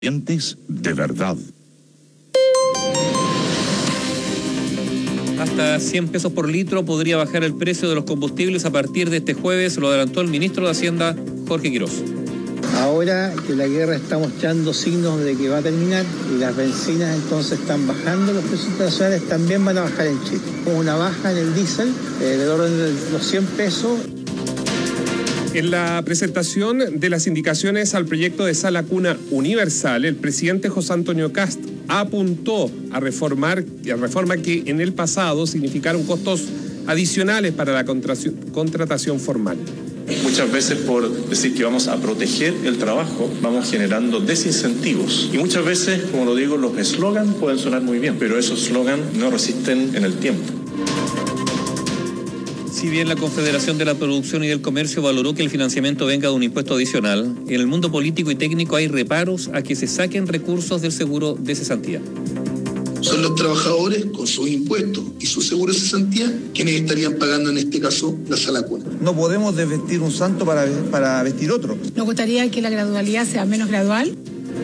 de verdad. Hasta 100 pesos por litro podría bajar el precio de los combustibles a partir de este jueves, lo adelantó el ministro de Hacienda, Jorge Quirós. Ahora que la guerra está mostrando signos de que va a terminar y las bencinas entonces están bajando, los precios internacionales también van a bajar en Chile. Con una baja en el diésel del orden de los 100 pesos. En la presentación de las indicaciones al proyecto de sala cuna universal, el presidente José Antonio Kast apuntó a reforma que en el pasado significaron costos adicionales para la contratación formal. Muchas veces por decir que vamos a proteger el trabajo, vamos generando desincentivos. Y muchas veces, como lo digo, los eslogans pueden sonar muy bien, pero esos eslogans no resisten en el tiempo. Si bien la Confederación de la Producción y del Comercio valoró que el financiamiento venga de un impuesto adicional, en el mundo político y técnico hay reparos a que se saquen recursos del seguro de cesantía. Son los trabajadores con sus impuestos y su seguro de cesantía quienes estarían pagando en este caso la sala cuna. No podemos desvestir un santo para vestir otro. Nos gustaría que la gradualidad sea menos gradual.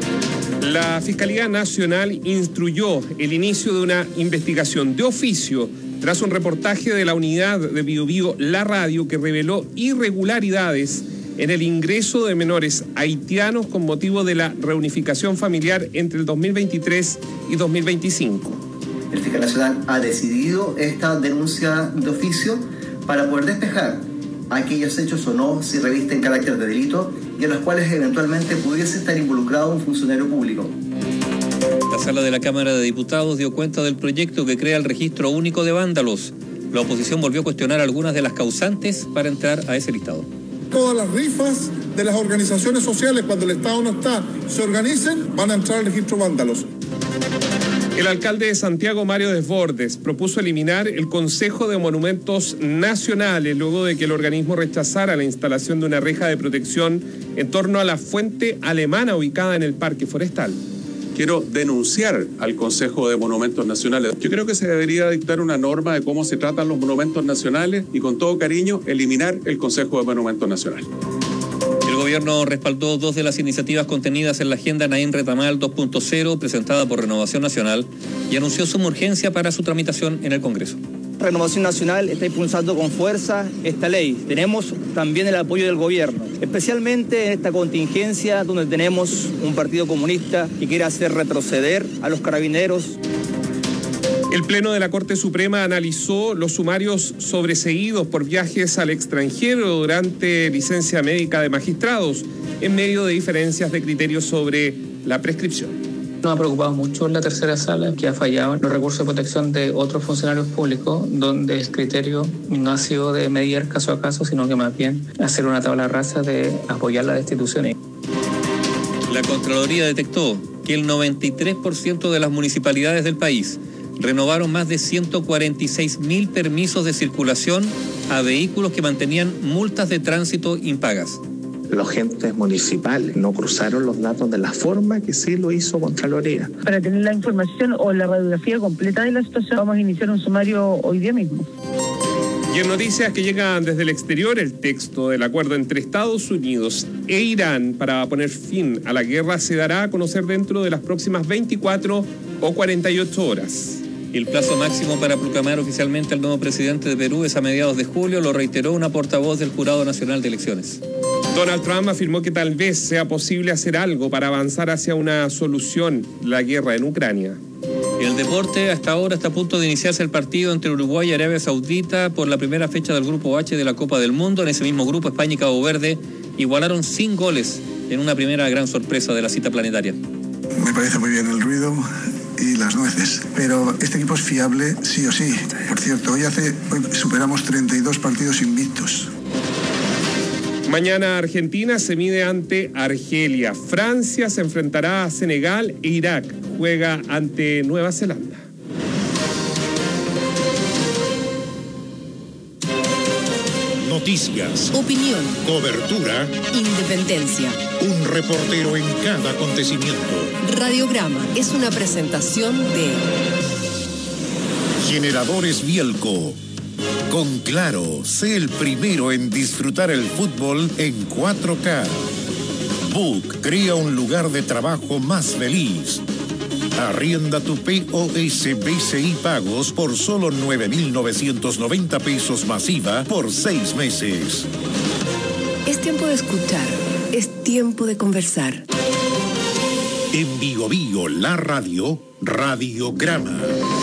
La Fiscalía Nacional instruyó el inicio de una investigación de oficio tras un reportaje de la unidad de Biobío La Radio que reveló irregularidades en el ingreso de menores haitianos con motivo de la reunificación familiar entre el 2023 y 2025. El fiscal nacional ha decidido esta denuncia de oficio para poder despejar aquellos hechos o no si revisten carácter de delito y en los cuales eventualmente pudiese estar involucrado un funcionario público. La sala de la Cámara de Diputados dio cuenta del proyecto que crea el registro único de vándalos. La oposición volvió a cuestionar algunas de las causantes para entrar a ese listado. Todas las rifas de las organizaciones sociales, cuando el Estado no está, se organicen, van a entrar al registro vándalos. El alcalde de Santiago, Mario Desbordes, propuso eliminar el Consejo de Monumentos Nacionales luego de que el organismo rechazara la instalación de una reja de protección en torno a la fuente alemana ubicada en el Parque Forestal. Quiero denunciar al Consejo de Monumentos Nacionales. Yo creo que se debería dictar una norma de cómo se tratan los monumentos nacionales y con todo cariño eliminar el Consejo de Monumentos Nacionales. El gobierno respaldó 2 de las iniciativas contenidas en la Agenda Naim Retamal 2.0 presentada por Renovación Nacional y anunció suma urgencia para su tramitación en el Congreso. Renovación Nacional está impulsando con fuerza esta ley. Tenemos también el apoyo del gobierno, especialmente en esta contingencia donde tenemos un partido comunista que quiere hacer retroceder a los carabineros. El Pleno de la Corte Suprema analizó los sumarios sobreseídos por viajes al extranjero durante licencia médica de magistrados, en medio de diferencias de criterios sobre la prescripción. Nos ha preocupado mucho la tercera sala, que ha fallado en los recursos de protección de otros funcionarios públicos, donde el criterio no ha sido de medir caso a caso, sino que más bien hacer una tabla rasa de apoyar las destituciones. La Contraloría detectó que el 93% de las municipalidades del país renovaron más de 146.000 permisos de circulación a vehículos que mantenían multas de tránsito impagas. Los agentes municipales no cruzaron los datos de la forma que sí lo hizo Contraloría. Para tener la información o la radiografía completa de la situación, vamos a iniciar un sumario hoy día mismo. Y en noticias que llegan desde el exterior, el texto del acuerdo entre Estados Unidos e Irán para poner fin a la guerra se dará a conocer dentro de las próximas 24 o 48 horas. El plazo máximo para proclamar oficialmente al nuevo presidente de Perú es a mediados de julio, lo reiteró una portavoz del Jurado Nacional de Elecciones. Donald Trump afirmó que tal vez sea posible hacer algo para avanzar hacia una solución de la guerra en Ucrania. En el deporte, hasta ahora está a punto de iniciarse el partido entre Uruguay y Arabia Saudita por la primera fecha del Grupo H de la Copa del Mundo. En ese mismo grupo, España y Cabo Verde igualaron sin goles en una primera gran sorpresa de la cita planetaria. Me parece muy bien el ruido y las nueces, pero este equipo es fiable sí o sí. Por cierto, hoy superamos 32 partidos invictos. Mañana Argentina se mide ante Argelia. Francia se enfrentará a Senegal e Irak juega ante Nueva Zelanda. Noticias, opinión, cobertura, independencia. Un reportero en cada acontecimiento. Radiograma es una presentación de Generadores Bielco. Con Claro, sé el primero en disfrutar el fútbol en 4K. Book crea un lugar de trabajo más feliz. Arrienda tu POS BCI Pagos por solo 9.990 pesos masiva por 6 meses. Es tiempo de escuchar, es tiempo de conversar. En Bio Bio, la radio, Radiograma.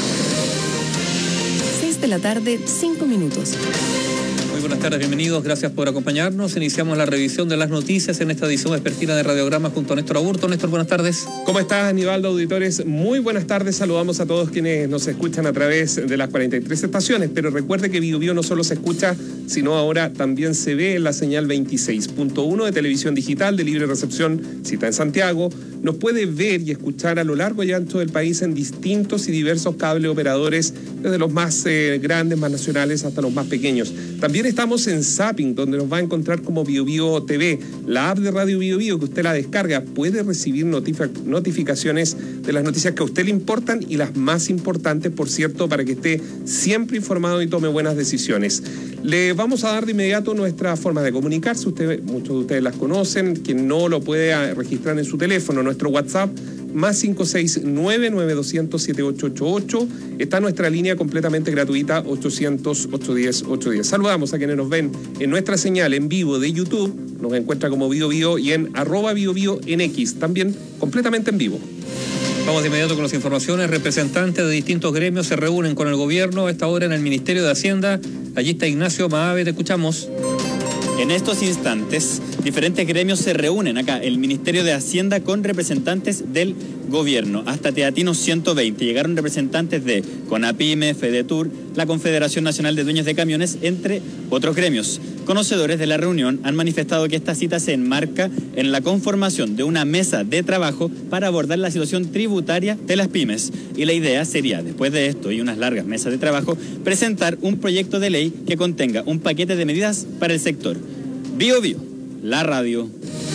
6 de la tarde, 5 minutos. Muy buenas tardes, bienvenidos, gracias por acompañarnos. Iniciamos la revisión de las noticias en esta edición vespertina de Radiograma junto a Néstor Aburto. Néstor, buenas tardes. ¿Cómo estás, Aníbaldo, auditores? Muy buenas tardes, saludamos a todos quienes nos escuchan a través de las 43 estaciones, pero recuerde que Bio Bio no solo se escucha, sino ahora también se ve en la señal 26.1 de televisión digital de libre recepción, cita en Santiago. Nos puede ver y escuchar a lo largo y ancho del país en distintos y diversos cable operadores, desde los más grandes, más nacionales, hasta los más pequeños. También estamos en Zapping, donde nos va a encontrar como Bio Bio TV, la app de Radio Bio Bio, que usted la descarga, puede recibir notificaciones de las noticias que a usted le importan y las más importantes, por cierto, para que esté siempre informado y tome buenas decisiones. Le vamos a dar de inmediato nuestra forma de comunicarse. Muchos de ustedes las conocen. Quien no lo puede registrar en su teléfono, nuestro WhatsApp, más 569-9200-7888. Está nuestra línea completamente gratuita, 800-810-810. Saludamos a quienes nos ven en nuestra señal en vivo de YouTube. Nos encuentra como Bio Bio y en @BioBio en X, también completamente en vivo. Vamos de inmediato con las informaciones. Representantes de distintos gremios se reúnen con el gobierno a esta hora en el Ministerio de Hacienda. Allí está Ignacio Maave, te escuchamos. En estos instantes, diferentes gremios se reúnen acá, el Ministerio de Hacienda, con representantes del gobierno. Hasta Teatinos 120 llegaron representantes de CONAPYME, FEDETUR, la Confederación Nacional de Dueños de Camiones, entre otros gremios. Conocedores de la reunión han manifestado que esta cita se enmarca en la conformación de una mesa de trabajo para abordar la situación tributaria de las pymes. Y la idea sería, después de esto y unas largas mesas de trabajo, presentar un proyecto de ley que contenga un paquete de medidas para el sector. Bio Bio, la radio.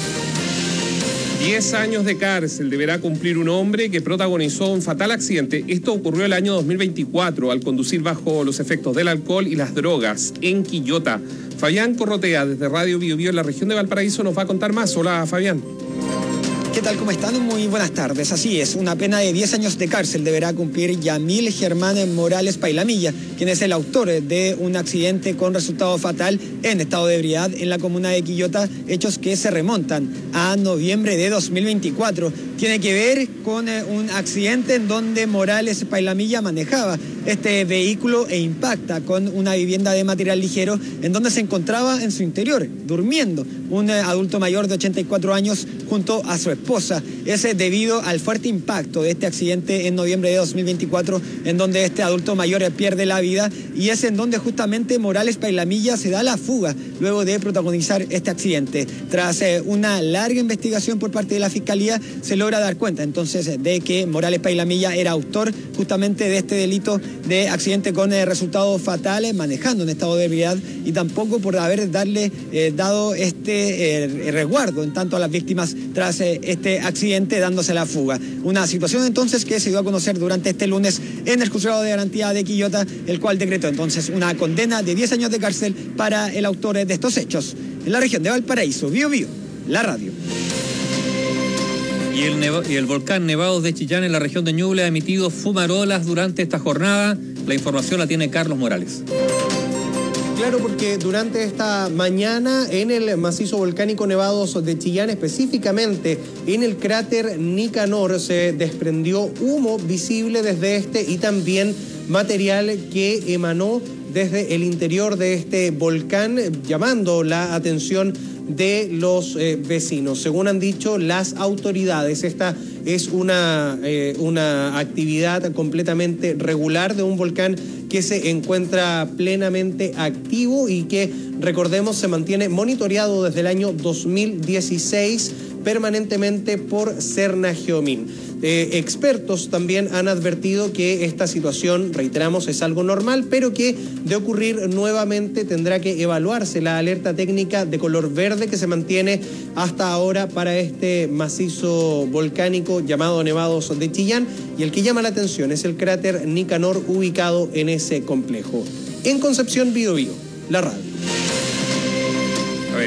10 años de cárcel deberá cumplir un hombre que protagonizó un fatal accidente. Esto ocurrió el año 2024 al conducir bajo los efectos del alcohol y las drogas en Quillota. Fabián Corrotea, desde Radio Bio Bio en la región de Valparaíso, nos va a contar más. Hola, Fabián. ¿Qué tal? ¿Cómo están? Muy buenas tardes. Así es, una pena de 10 años de cárcel deberá cumplir Yamil Germán Morales Pailamilla, quien es el autor de un accidente con resultado fatal en estado de ebriedad en la comuna de Quillota, hechos que se remontan a noviembre de 2024. Tiene que ver con un accidente en donde Morales Pailamilla manejaba este vehículo e impacta con una vivienda de material ligero en donde se encontraba en su interior, durmiendo, un adulto mayor de 84 años junto a su esposa. Es debido al fuerte impacto de este accidente en noviembre de 2024, en donde este adulto mayor pierde la vida, y es en donde justamente Morales Pailamilla se da la fuga luego de protagonizar este accidente. Tras una larga investigación por parte de la Fiscalía, se logra dar cuenta entonces de que Morales Pailamilla era autor justamente de este delito de accidente con resultados fatales, manejando en estado de ebriedad, y tampoco por haber dado este resguardo en tanto a las víctimas tras este accidente, dándose la fuga. Una situación entonces que se dio a conocer durante este lunes en el Juzgado de Garantía de Quillota, el cual decretó entonces una condena de 10 años de cárcel para el autor de estos hechos. En la región de Valparaíso, Bio Bio, la radio. Y el volcán Nevados de Chillán en la región de Ñuble ha emitido fumarolas durante esta jornada. La información la tiene Carlos Morales. Claro, porque durante esta mañana en el macizo volcánico Nevados de Chillán, específicamente en el cráter Nicanor, se desprendió humo visible desde este y también material que emanó desde el interior de este volcán, llamando la atención de los vecinos. Según han dicho las autoridades, esta es una actividad completamente regular de un volcán que se encuentra plenamente activo y que, recordemos, se mantiene monitoreado desde el año 2016 permanentemente por Cernageomin. Expertos también han advertido que esta situación, reiteramos, es algo normal, pero que de ocurrir nuevamente tendrá que evaluarse la alerta técnica de color verde que se mantiene hasta ahora para este macizo volcánico llamado Nevados de Chillán, y el que llama la atención es el cráter Nicanor ubicado en ese complejo. En Concepción, Bio Bio, la radio. A ver,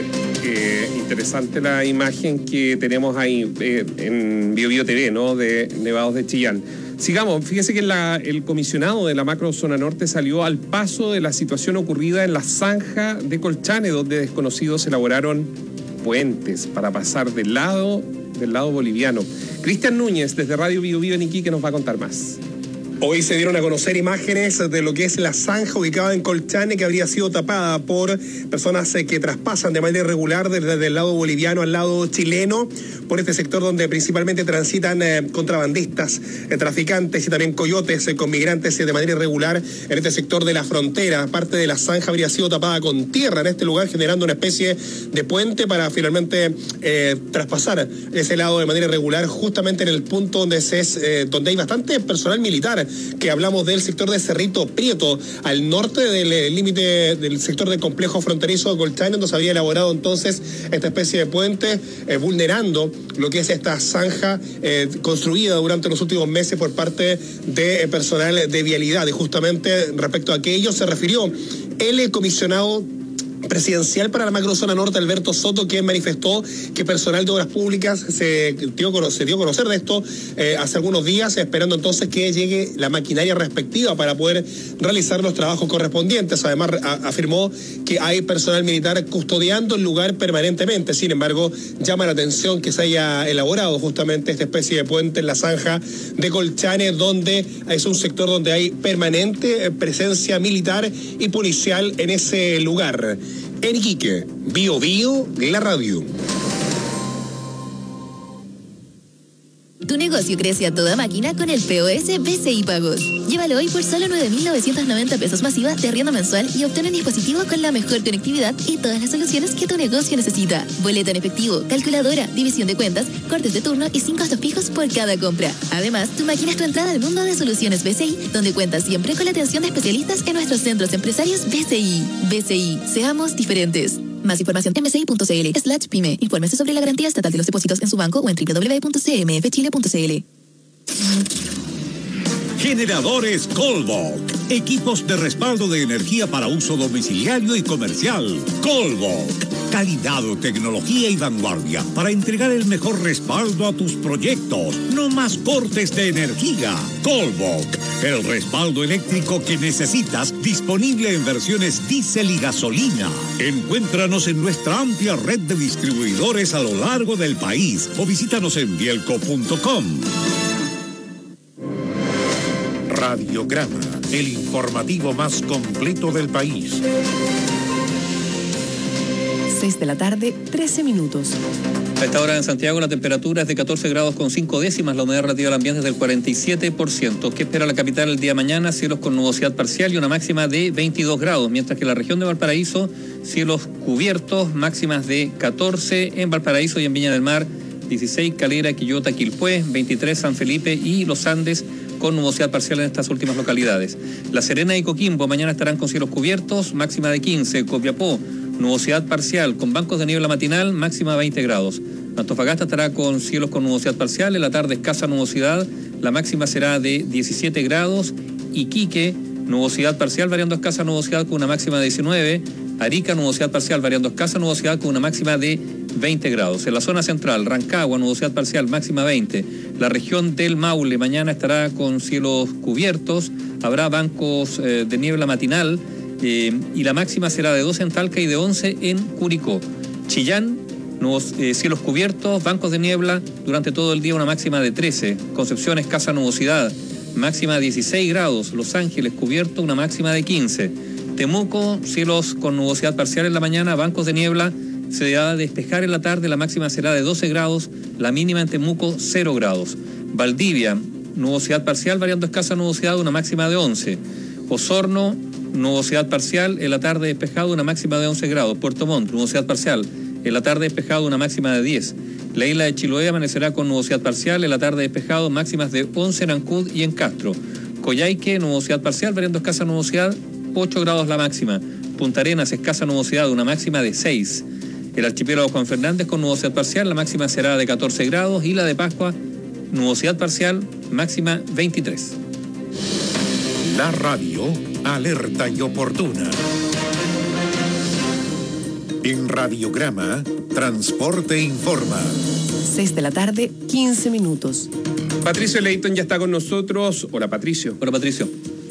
Interesante la imagen que tenemos ahí en BioBio TV, ¿no? De nevados de Chillán. Sigamos, fíjese que el comisionado de la macrozona norte salió al paso de la situación ocurrida en la zanja de Colchane, donde desconocidos elaboraron puentes para pasar del lado boliviano. Cristian Núñez, desde Radio BioBio en Iquique, nos va a contar más. Hoy se dieron a conocer imágenes de lo que es la zanja ubicada en Colchane, que habría sido tapada por personas que traspasan de manera irregular desde el lado boliviano al lado chileno, por este sector donde principalmente transitan contrabandistas, traficantes y también coyotes con migrantes de manera irregular en este sector de la frontera. Parte de la zanja habría sido tapada con tierra en este lugar, generando una especie de puente para finalmente traspasar ese lado de manera irregular, justamente en el punto donde hay bastante personal militar, que hablamos del sector de Cerrito Prieto, al norte del límite del sector del complejo fronterizo de Colchane, donde se habría elaborado entonces esta especie de puente, vulnerando lo que es esta zanja construida durante los últimos meses por parte de personal de vialidad. Y justamente respecto a aquello se refirió el comisionado presidencial para la macrozona norte, Alberto Soto, quien manifestó que personal de obras públicas se dio a conocer de esto hace algunos días, esperando entonces que llegue la maquinaria respectiva para poder realizar los trabajos correspondientes. Además, afirmó que hay personal militar custodiando el lugar permanentemente. Sin embargo, llama la atención que se haya elaborado justamente esta especie de puente en la zanja de Colchane, donde es un sector donde hay permanente presencia militar y policial en ese lugar. En Iquique, BioBio, la radio. Tu negocio crece a toda máquina con el POS BCI Pagos. Llévalo hoy por solo 9.990 pesos masiva de arriendo mensual y obtén un dispositivo con la mejor conectividad y todas las soluciones que tu negocio necesita. Boleto en efectivo, calculadora, división de cuentas, cortes de turno y sin costos fijos por cada compra. Además, tu máquina es tu entrada al mundo de soluciones BCI, donde cuentas siempre con la atención de especialistas en nuestros centros empresarios BCI. BCI, seamos diferentes. Más información en bci.cl/pyme. Infórmese sobre la garantía estatal de los depósitos en su banco o en www.cmfchile.cl. Generadores Colbok. Equipos de respaldo de energía para uso domiciliario y comercial. Colbok. Calidad, tecnología y vanguardia para entregar el mejor respaldo a tus proyectos. No más cortes de energía. Colbok. El respaldo eléctrico que necesitas, disponible en versiones diésel y gasolina. Encuéntranos en nuestra amplia red de distribuidores a lo largo del país o visítanos en bielco.com. Radiograma, el informativo más completo del país. 6 de la tarde, 13 minutos. A esta hora en Santiago la temperatura es de 14 grados con 5 décimas, la humedad relativa del ambiente es del 47%. ¿Qué espera la capital el día de mañana? Cielos con nubosidad parcial y una máxima de 22 grados, mientras que en la región de Valparaíso, cielos cubiertos, máximas de 14 en Valparaíso y en Viña del Mar, 16 Calera, Quillota, Quilpué, 23 San Felipe y Los Andes, con nubosidad parcial en estas últimas localidades. La Serena y Coquimbo mañana estarán con cielos cubiertos, máxima de 15. Copiapó, nubosidad parcial con bancos de niebla matinal, máxima 20 grados. Antofagasta estará con cielos con nubosidad parcial, en la tarde escasa nubosidad, la máxima será de 17 grados. Iquique, nubosidad parcial variando escasa nubosidad con una máxima de 19. Arica, nubosidad parcial variando escasa nubosidad con una máxima de 20 grados. En la zona central, Rancagua, nubosidad parcial, máxima 20. La región del Maule mañana estará con cielos cubiertos, habrá bancos de niebla matinal y la máxima será de 12 en Talca y de 11 en Curicó. Chillán, cielos cubiertos, bancos de niebla, durante todo el día una máxima de 13. Concepción, escasa nubosidad, máxima de 16 grados. Los Ángeles, cubierto, una máxima de 15. Temuco, cielos con nubosidad parcial en la mañana, bancos de niebla, se va a despejar en la tarde, la máxima será de 12 grados, la mínima en Temuco 0 grados. Valdivia, nubosidad parcial variando escasa nubosidad, una máxima de 11. Osorno, nubosidad parcial, en la tarde despejado, una máxima de 11 grados. Puerto Montt, nubosidad parcial, en la tarde despejado, una máxima de 10. La isla de Chiloé amanecerá con nubosidad parcial, en la tarde despejado, máximas de 11 en Ancud y en Castro. Coyhaique, nubosidad parcial variando escasa nubosidad, 8 grados la máxima. Punta Arenas, escasa nubosidad, una máxima de 6. El archipiélago Juan Fernández con nubosidad parcial, la máxima será de 14 grados. Y la de Pascua, nubosidad parcial, máxima 23. La radio, alerta y oportuna. En Radiograma, Transporte Informa. 6 de la tarde, 15 minutos. Patricio Leighton ya está con nosotros. Hola, Patricio. Hola, Patricio.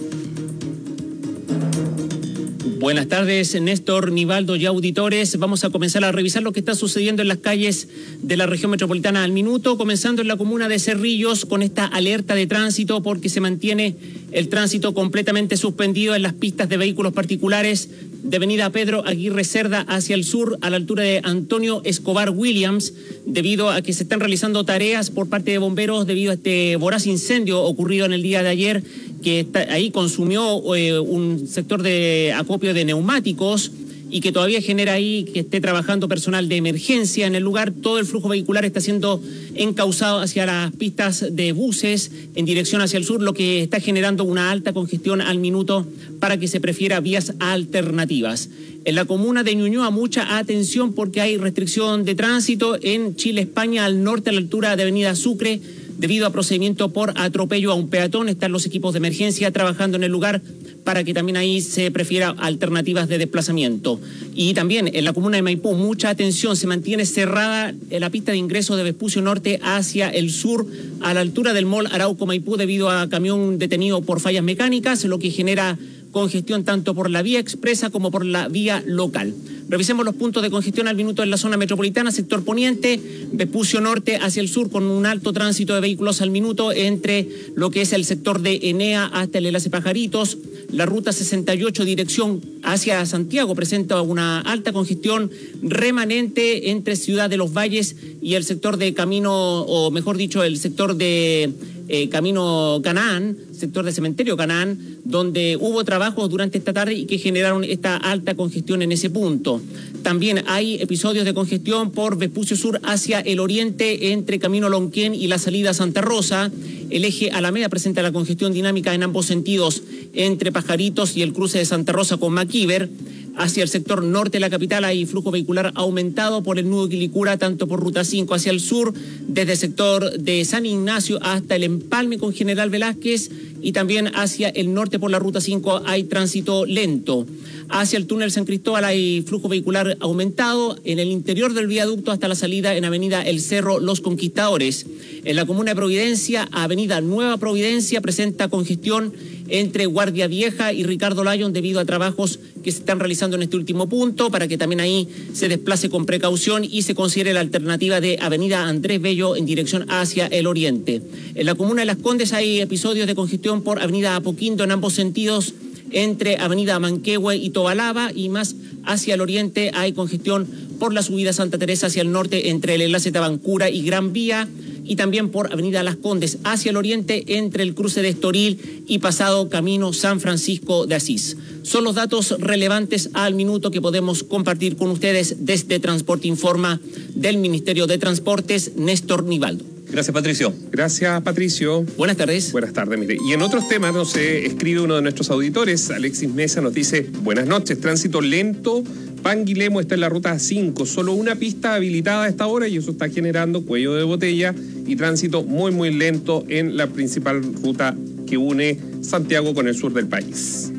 Buenas tardes, Néstor, Nivaldo y auditores. Vamos a comenzar a revisar lo que está sucediendo en las calles de la región metropolitana al minuto, comenzando en la comuna de Cerrillos con esta alerta de tránsito porque se mantiene el tránsito completamente suspendido en las pistas de vehículos particulares de avenida Pedro Aguirre Cerda hacia el sur a la altura de Antonio Escobar Williams, debido a que se están realizando tareas por parte de bomberos debido a este voraz incendio ocurrido en el día de ayer, que ahí consumió un sector de acopio de neumáticos y que todavía genera ahí que esté trabajando personal de emergencia en el lugar. Todo el flujo vehicular está siendo encauzado hacia las pistas de buses en dirección hacia el sur, lo que está generando una alta congestión al minuto para que se prefiera vías alternativas. En la comuna de Ñuñoa, mucha atención porque hay restricción de tránsito en Chile, España, al norte a la altura de avenida Sucre, debido a procedimiento por atropello a un peatón. Están los equipos de emergencia trabajando en el lugar para que también ahí se prefiera alternativas de desplazamiento. Y también en la comuna de Maipú, mucha atención, se mantiene cerrada la pista de ingreso de Vespucio Norte hacia el sur, a la altura del mall Arauco Maipú, debido a camión detenido por fallas mecánicas, lo que genera congestión tanto por la vía expresa como por la vía local. Revisemos los puntos de congestión al minuto en la zona metropolitana, sector poniente, Vespucio Norte hacia el sur con un alto tránsito de vehículos al minuto entre lo que es el sector de Enea hasta el enlace Pajaritos. La ruta 68 dirección hacia Santiago presenta una alta congestión remanente entre Ciudad de los Valles y el sector de Camino, o mejor dicho, el sector de Camino Canaán, sector de Cementerio Canaán, donde hubo trabajos durante esta tarde y que generaron esta alta congestión en ese punto. También hay episodios de congestión por Vespucio Sur hacia el oriente entre Camino Lonquén y la salida Santa Rosa. El eje Alameda presenta la congestión dinámica en ambos sentidos entre Pajaritos y el cruce de Santa Rosa con Maquiver. Hacia el sector norte de la capital hay flujo vehicular aumentado por el nudo Quilicura, tanto por Ruta 5 hacia el sur, desde el sector de San Ignacio hasta el empalme con General Velázquez, y también hacia el norte por la Ruta 5 hay tránsito lento. Hacia el túnel San Cristóbal hay flujo vehicular aumentado en el interior del viaducto hasta la salida en avenida El Cerro Los Conquistadores. En la comuna de Providencia, avenida Nueva Providencia presenta congestión entre Guardia Vieja y Ricardo Lyon debido a trabajos que se están realizando en este último punto, para que también ahí se desplace con precaución y se considere la alternativa de avenida Andrés Bello en dirección hacia el oriente. En la comuna de Las Condes hay episodios de congestión por avenida Apoquindo en ambos sentidos entre avenida Manquehue y Tobalaba, y más hacia el oriente hay congestión por la subida Santa Teresa hacia el norte entre el enlace Tabancura y Gran Vía, y también por avenida Las Condes hacia el oriente entre el cruce de Estoril y pasado camino San Francisco de Asís. Son los datos relevantes al minuto que podemos compartir con ustedes desde Transporte Informa del Ministerio de Transportes. Néstor Nivaldo. Gracias, Patricio. Gracias, Patricio. Buenas tardes. Buenas tardes, mire. Y en otros temas nos escribe uno de nuestros auditores, Alexis Mesa, nos dice: buenas noches, tránsito lento, Panguilemo está en la ruta 5, solo una pista habilitada a esta hora y eso está generando cuello de botella y tránsito muy, muy lento en la principal ruta que une Santiago con el sur del país.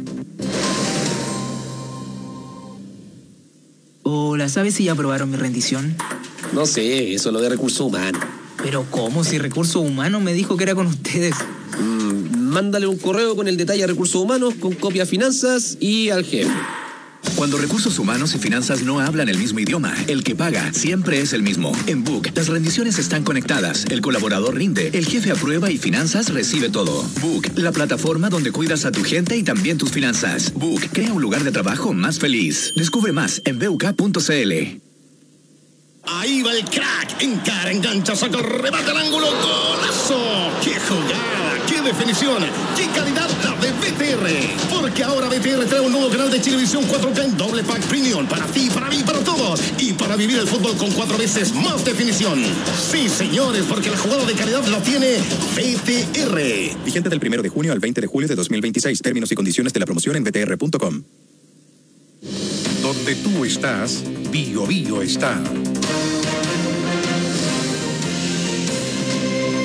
Hola, ¿sabes si ya aprobaron mi rendición? No sé, eso es lo de recursos humanos. Pero ¿cómo? Si Recursos Humanos me dijo que era con ustedes. Mándale un correo con el detalle a Recursos Humanos, con copia a Finanzas y al jefe. Cuando Recursos Humanos y Finanzas no hablan el mismo idioma, el que paga siempre es el mismo. En Book, las rendiciones están conectadas, el colaborador rinde, el jefe aprueba y Finanzas recibe todo. Book, la plataforma donde cuidas a tu gente y también tus finanzas. Book, crea un lugar de trabajo más feliz. Descubre más en BUK.cl. Ahí va el crack, encara, engancha, saca el remate al ángulo, golazo. ¡Qué jugada! ¡Qué definición! ¡Qué calidad la de BTR! Porque ahora BTR trae un nuevo canal de Chilevisión 4K en doble pack premium para ti, para mí, para todos, y para vivir el fútbol con 4 veces más definición. Sí, señores, porque la jugada de calidad la tiene BTR. Vigente del 1 de junio al 20 de julio de 2026. Términos y condiciones de la promoción en btr.com. Donde tú estás, Bio Bio está.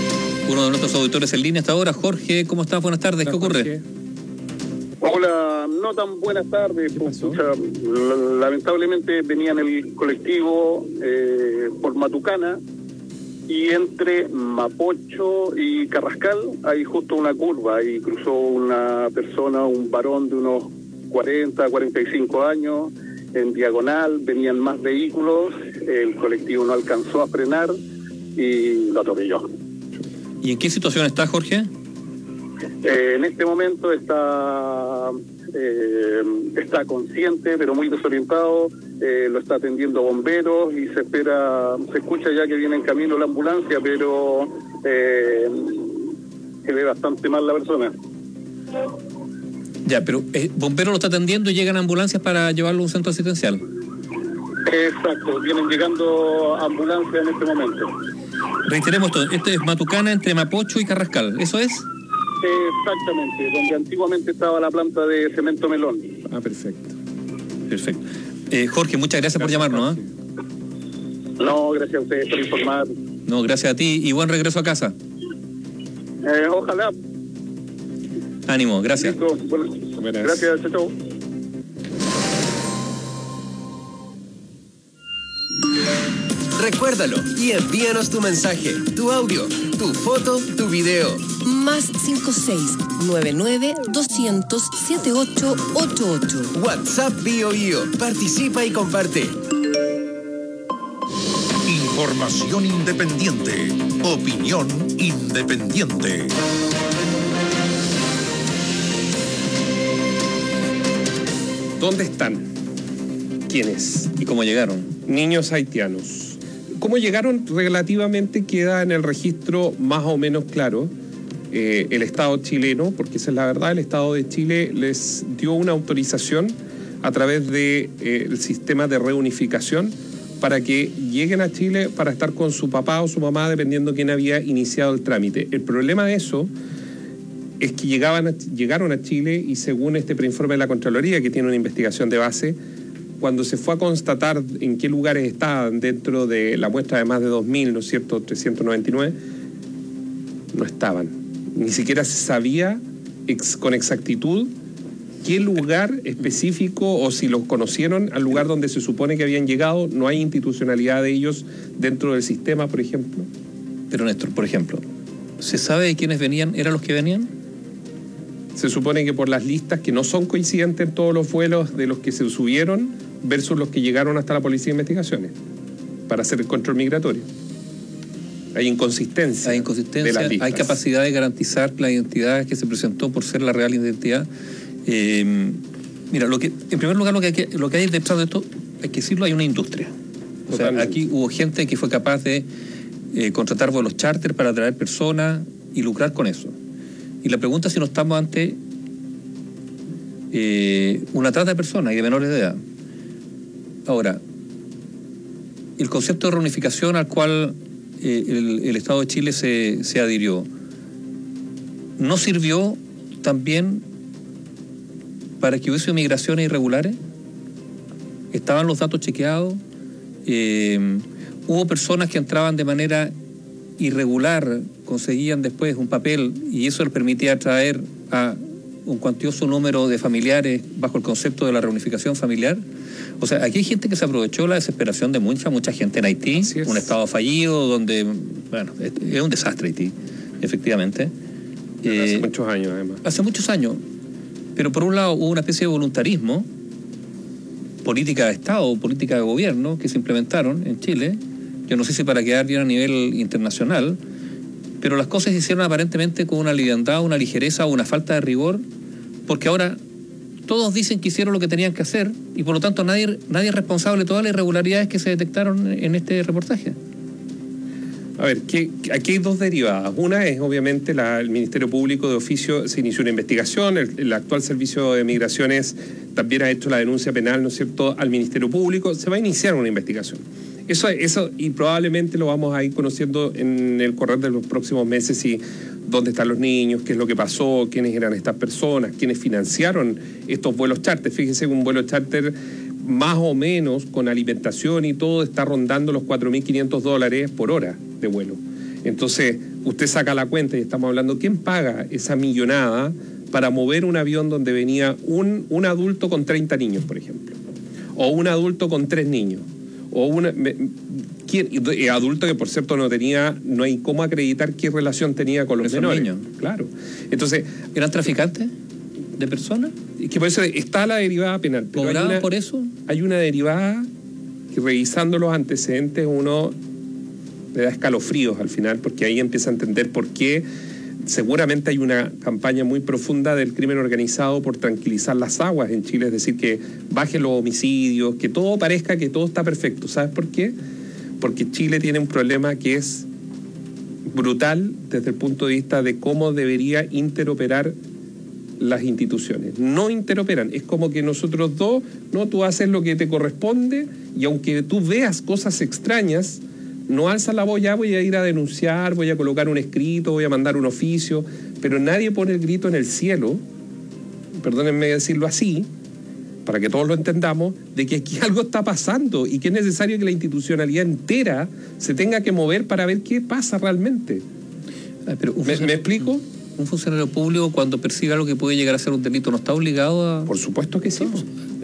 Uno de nuestros auditores en línea hasta ahora, Jorge, ¿cómo estás? Buenas tardes, ¿qué ocurre? Hola, no tan buenas tardes. Pucha, lamentablemente venía en el colectivo por Matucana y entre Mapocho y Carrascal hay justo una curva y cruzó una persona, un varón de unos 40, 45 años en diagonal, venían más vehículos, el colectivo no alcanzó a frenar y lo atropelló. ¿Y en qué situación está, Jorge? En este momento está consciente, pero muy desorientado. Lo está atendiendo bomberos y se escucha ya que viene en camino la ambulancia, pero se ve bastante mal la persona. Ya, pero bombero lo está atendiendo y llegan ambulancias para llevarlo a un centro asistencial. Exacto, vienen llegando ambulancias en este momento. Reiteremos esto, este es Matucana entre Mapocho y Carrascal, ¿eso es? Exactamente, donde antiguamente estaba la planta de cemento Melón. Ah, perfecto. Perfecto. Jorge, muchas gracias por llamarnos. No, gracias a ustedes por informar. No, gracias a ti y buen regreso a casa. Ojalá. Ánimo, gracias. Listo. Bueno, gracias, chao. Recuérdalo y envíanos tu mensaje, tu audio, tu foto, tu video. Más 56-99-200-7888. WhatsApp BioIO. Participa y comparte. Información independiente. Opinión independiente. ¿Dónde están? ¿Quiénes? ¿Y cómo llegaron? Niños haitianos. ¿Cómo llegaron? Relativamente queda en el registro más o menos claro. El Estado chileno, porque esa es la verdad, el Estado de Chile les dio una autorización a través del sistema de reunificación para que lleguen a Chile para estar con su papá o su mamá, dependiendo quién había iniciado el trámite. El problema de eso es que llegaron a Chile y según este preinforme de la Contraloría, que tiene una investigación de base, cuando se fue a constatar en qué lugares estaban dentro de la muestra de más de 2.000, ¿no es cierto?, 399, no estaban. Ni siquiera se sabía con exactitud qué lugar específico o si los conocieron al lugar donde se supone que habían llegado. No hay institucionalidad de ellos dentro del sistema, por ejemplo. Pero Néstor, por ejemplo, ¿se sabe de quiénes venían? ¿Eran los que venían? Se supone que por las listas que no son coincidentes en todos los vuelos de los que se subieron versus los que llegaron hasta la Policía de Investigaciones para hacer el control migratorio. Hay inconsistencia. Hay inconsistencia, hay capacidad de garantizar la identidad que se presentó por ser la real identidad. Mira, en primer lugar, lo que hay detrás de esto, hay que decirlo, hay una industria. O sea, aquí hubo gente que fue capaz de contratar vuelos charter para traer personas y lucrar con eso. Y la pregunta es si no estamos ante una trata de personas y de menores de edad. Ahora, el concepto de reunificación al cual el Estado de Chile se adhirió, ¿no sirvió también para que hubiese migraciones irregulares? ¿Estaban los datos chequeados? ¿Hubo personas que entraban de manera irregular, conseguían después un papel y eso les permitía traer a un cuantioso número de familiares bajo el concepto de la reunificación familiar? O sea, aquí hay gente que se aprovechó la desesperación de mucha gente en Haití, un estado fallido donde, bueno, es un desastre Haití, efectivamente. Hace muchos años, además. Hace muchos años. Pero por un lado hubo una especie de voluntarismo, política de Estado, política de gobierno que se implementaron en Chile. Yo no sé si para quedar bien a nivel internacional, pero las cosas se hicieron aparentemente con una liviandad, una ligereza o una falta de rigor, porque ahora todos dicen que hicieron lo que tenían que hacer y por lo tanto nadie es responsable de todas las irregularidades que se detectaron en este reportaje. A ver, aquí hay dos derivadas. Una es obviamente el Ministerio Público de oficio se inició una investigación, el actual Servicio de Migraciones también ha hecho la denuncia penal, ¿no es cierto?, al Ministerio Público. Se va a iniciar una investigación. Eso y probablemente lo vamos a ir conociendo en el correr de los próximos meses, y dónde están los niños, qué es lo que pasó, quiénes eran estas personas, quiénes financiaron estos vuelos charter. Fíjese que un vuelo charter más o menos con alimentación y todo está rondando los $4.500 por hora de vuelo. Entonces usted saca la cuenta y estamos hablando, ¿quién paga esa millonada para mover un avión donde venía un adulto con 30 niños, por ejemplo, o un adulto con 3 niños, o adulto que por cierto no hay cómo acreditar qué relación tenía con los menores. Niños. Claro. Entonces, ¿eran traficantes de personas? Es que por eso está la derivada penal. ¿Cobraban por eso? Hay una derivada que, revisando los antecedentes, uno le da escalofríos al final, porque ahí empieza a entender por qué seguramente hay una campaña muy profunda del crimen organizado por tranquilizar las aguas en Chile, es decir, que bajen los homicidios, que todo parezca que todo está perfecto. ¿Sabes por qué? Porque Chile tiene un problema que es brutal desde el punto de vista de cómo debería interoperar las instituciones. No interoperan, es como que nosotros dos, no, tú haces lo que te corresponde y aunque tú veas cosas extrañas, no alzas la voz, ya voy a ir a denunciar, voy a colocar un escrito, voy a mandar un oficio, pero nadie pone el grito en el cielo, perdónenme decirlo así, para que todos lo entendamos, de que aquí algo está pasando y que es necesario que la institucionalidad entera se tenga que mover para ver qué pasa realmente. Pero ¿Me explico? Un funcionario público, cuando persigue algo que puede llegar a ser un delito, ¿no está obligado a...? Por supuesto que sí. No.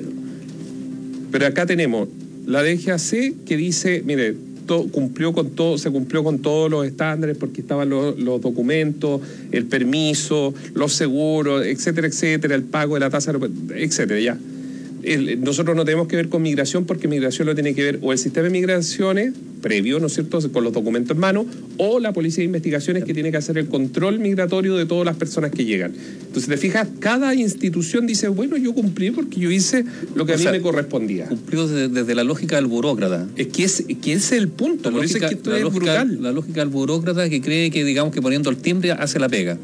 Pero acá tenemos la DGAC que dice, mire, se cumplió con todos los estándares porque estaban los documentos, el permiso, los seguros, etcétera, etcétera, el pago de la tasa, etcétera, ya. Nosotros no tenemos que ver con migración porque migración lo tiene que ver o el sistema de migraciones previo, ¿no es cierto?, con los documentos en mano, o la policía de investigaciones que tiene que hacer el control migratorio de todas las personas que llegan. Entonces, te fijas, cada institución dice, bueno, yo cumplí porque yo hice lo que a mí me correspondía. Cumplió desde la lógica del burócrata. Es que ese es el punto, por eso es que esto es brutal. La lógica del burócrata que cree que, digamos, que poniendo el timbre hace la pega.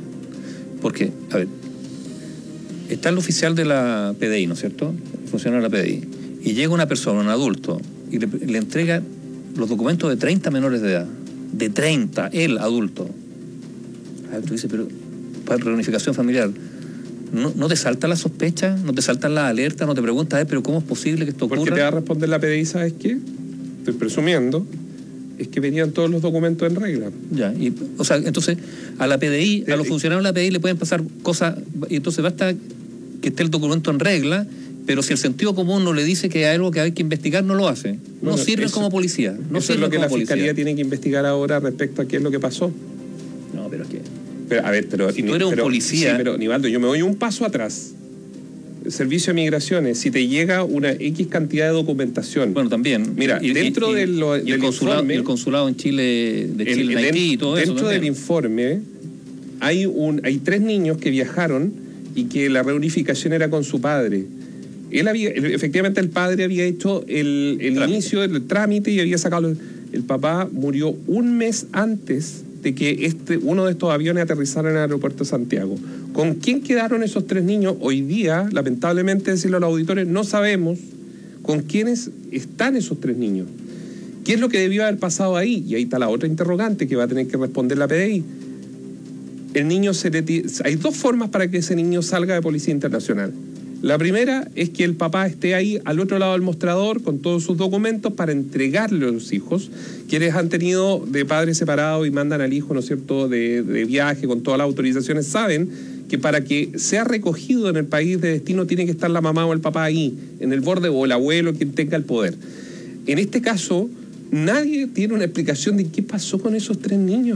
Porque, a ver, está el oficial de la PDI, ¿no es cierto? El funcionario de la PDI. Y llega una persona, un adulto, y le entrega los documentos de 30 menores de edad. De 30, él, adulto. A ver, tú dices, pero para reunificación familiar, ¿no te salta la sospecha? ¿No te saltan las alertas? ¿No te preguntas, pero cómo es posible que esto ocurra? Porque te va a responder la PDI, ¿sabes qué? Estoy presumiendo. Es que venían todos los documentos en regla. Ya, o sea, entonces a la PDI, a los funcionarios de la PDI le pueden pasar cosas, y entonces basta que esté el documento en regla, pero si el sentido común no le dice que hay algo que hay que investigar, no lo hace. No sirve como policía. Eso es lo que la Fiscalía tiene que investigar ahora respecto a qué es lo que pasó. No, pero es que... Pero, a ver, si tú eres un policía... Sí, pero, Nivaldo, yo me doy un paso atrás. El Servicio de Migraciones, si te llega una X cantidad de documentación... Bueno, también. Mira, dentro del consulado, informe... el consulado en Chile, de Haití y todo eso. Dentro del informe hay 3 niños que viajaron y que la reunificación era con su padre. Efectivamente el padre había hecho el inicio del trámite y había sacado... El papá murió un mes antes de que uno de estos aviones aterrizara en el aeropuerto de Santiago. ¿Con quién quedaron esos 3 niños? Hoy día, lamentablemente, decirlo a los auditores, no sabemos con quiénes están esos 3 niños. ¿Qué es lo que debió haber pasado ahí? Y ahí está la otra interrogante que va a tener que responder la PDI. El niño hay 2 formas para que ese niño salga de Policía Internacional. La primera es que el papá esté ahí al otro lado del mostrador con todos sus documentos para entregarle a los hijos, quienes han tenido de padres separados y mandan al hijo, ¿no es cierto?, de viaje con todas las autorizaciones, saben que para que sea recogido en el país de destino tiene que estar la mamá o el papá ahí, en el borde, o el abuelo, quien tenga el poder. En este caso, nadie tiene una explicación de qué pasó con esos 3 niños.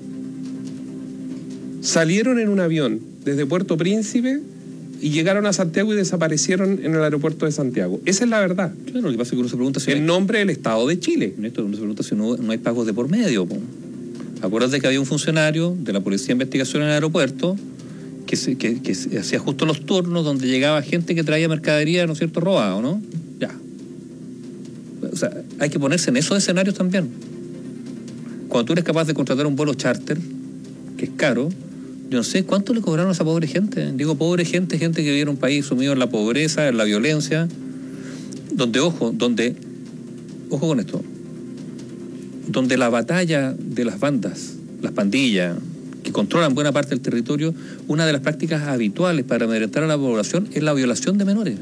Salieron en un avión desde Puerto Príncipe y llegaron a Santiago y desaparecieron en el aeropuerto de Santiago. Esa es la verdad. Claro, lo que pasa es que uno se pregunta si... En nombre del Estado de Chile. Néstor, uno se pregunta si no hay pagos de por medio. Po. Acuérdate que había un funcionario de la Policía de Investigación en el aeropuerto que hacía justo los turnos donde llegaba gente que traía mercadería, ¿no es cierto?, robado, ¿no? Ya. O sea, hay que ponerse en esos escenarios también. Cuando tú eres capaz de contratar un vuelo charter, que es caro, yo no sé cuánto le cobraron a esa pobre gente. Digo pobre gente que vive en un país sumido en la pobreza, en la violencia, donde, ojo con esto, donde la batalla de las bandas, las pandillas, que controlan buena parte del territorio, una de las prácticas habituales para amedrentar a la población es la violación de menores.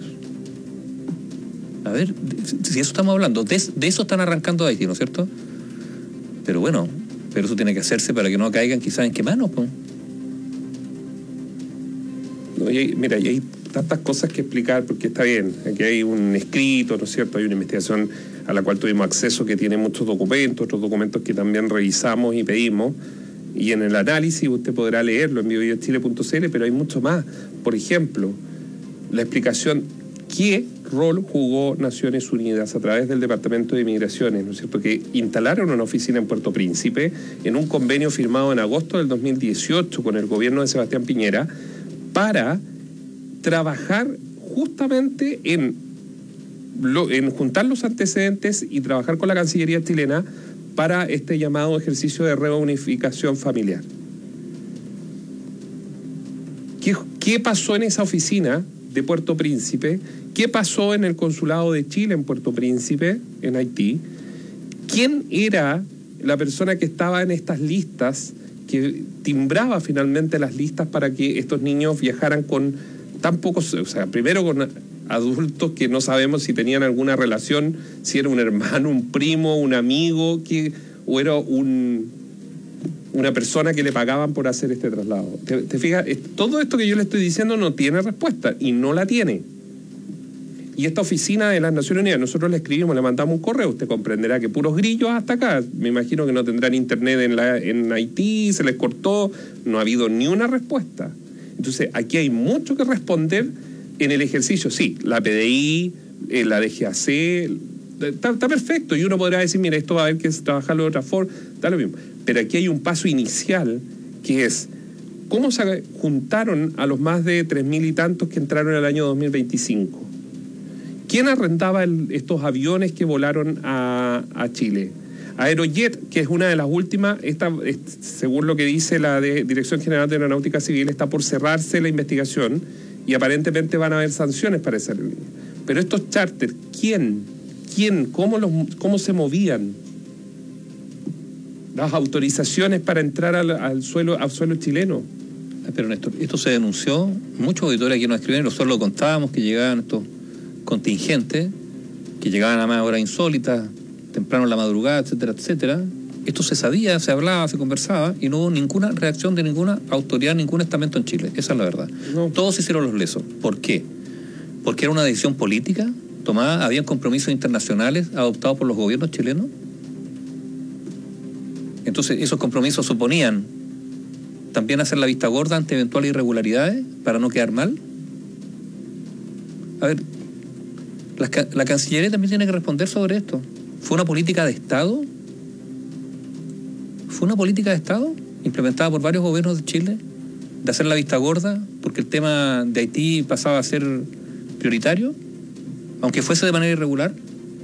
A ver, si eso estamos hablando, de eso están arrancando de Haití, ¿no es cierto? Pero bueno, eso tiene que hacerse para que no caigan quizás en qué manos, pues. No, y hay tantas cosas que explicar, porque está bien, aquí hay un escrito, ¿no es cierto? Hay una investigación a la cual tuvimos acceso que tiene muchos documentos, otros documentos que también revisamos y pedimos, y en el análisis usted podrá leerlo en biochile.cl, pero hay mucho más. Por ejemplo, la explicación qué rol jugó Naciones Unidas a través del Departamento de Migraciones, ¿no es cierto?, que instalaron una oficina en Puerto Príncipe en un convenio firmado en agosto del 2018 con el gobierno de Sebastián Piñera para trabajar justamente en juntar los antecedentes y trabajar con la Cancillería chilena para este llamado ejercicio de reunificación familiar. ¿Qué pasó en esa oficina de Puerto Príncipe? ¿Qué pasó en el Consulado de Chile en Puerto Príncipe, en Haití? ¿Quién era la persona que estaba en estas listas, que timbraba finalmente las listas para que estos niños viajaran con tan pocos, o sea, primero con adultos que no sabemos si tenían alguna relación, si era un hermano, un primo, un amigo, o era una persona que le pagaban por hacer este traslado? ¿Te fijas? Todo esto que yo le estoy diciendo no tiene respuesta, y no la tiene. Y esta oficina de las Naciones Unidas, nosotros le escribimos, le mandamos un correo, usted comprenderá que puros grillos hasta acá, me imagino que no tendrán internet en Haití, se les cortó, no ha habido ni una respuesta. Entonces, aquí hay mucho que responder en el ejercicio. Sí, la PDI, la DGAC, está perfecto, y uno podrá decir, mira, esto va a haber que trabajarlo de otra forma, da lo mismo. Pero aquí hay un paso inicial, que es cómo se juntaron a los más de 3.000 y tantos que entraron en el año 2025. ¿Quién arrendaba estos aviones que volaron a Chile? Aerojet, que es una de las últimas, según lo que dice la Dirección General de Aeronáutica Civil, está por cerrarse la investigación y aparentemente van a haber sanciones para esa aerolínea. Pero estos charters, ¿quién? ¿Cómo se movían? Las autorizaciones para entrar al suelo chileno. Pero Néstor, esto se denunció, muchos auditores aquí nos escribieron, nosotros lo contábamos, que llegaban estos contingentes, que llegaban a más horas insólitas, temprano en la madrugada, etcétera, etcétera. Esto se sabía, se hablaba, se conversaba, y no hubo ninguna reacción de ninguna autoridad, ningún estamento en Chile. Esa es la verdad. No. Todos hicieron los lesos. ¿Por qué? Porque era una decisión política tomada, habían compromisos internacionales adoptados por los gobiernos chilenos. Entonces, esos compromisos suponían también hacer la vista gorda ante eventuales irregularidades para no quedar mal. A ver, la Cancillería también tiene que responder sobre esto. ¿Fue una política de Estado? ¿Fue una política de Estado implementada por varios gobiernos de Chile de hacer la vista gorda porque el tema de Haití pasaba a ser prioritario, aunque fuese de manera irregular?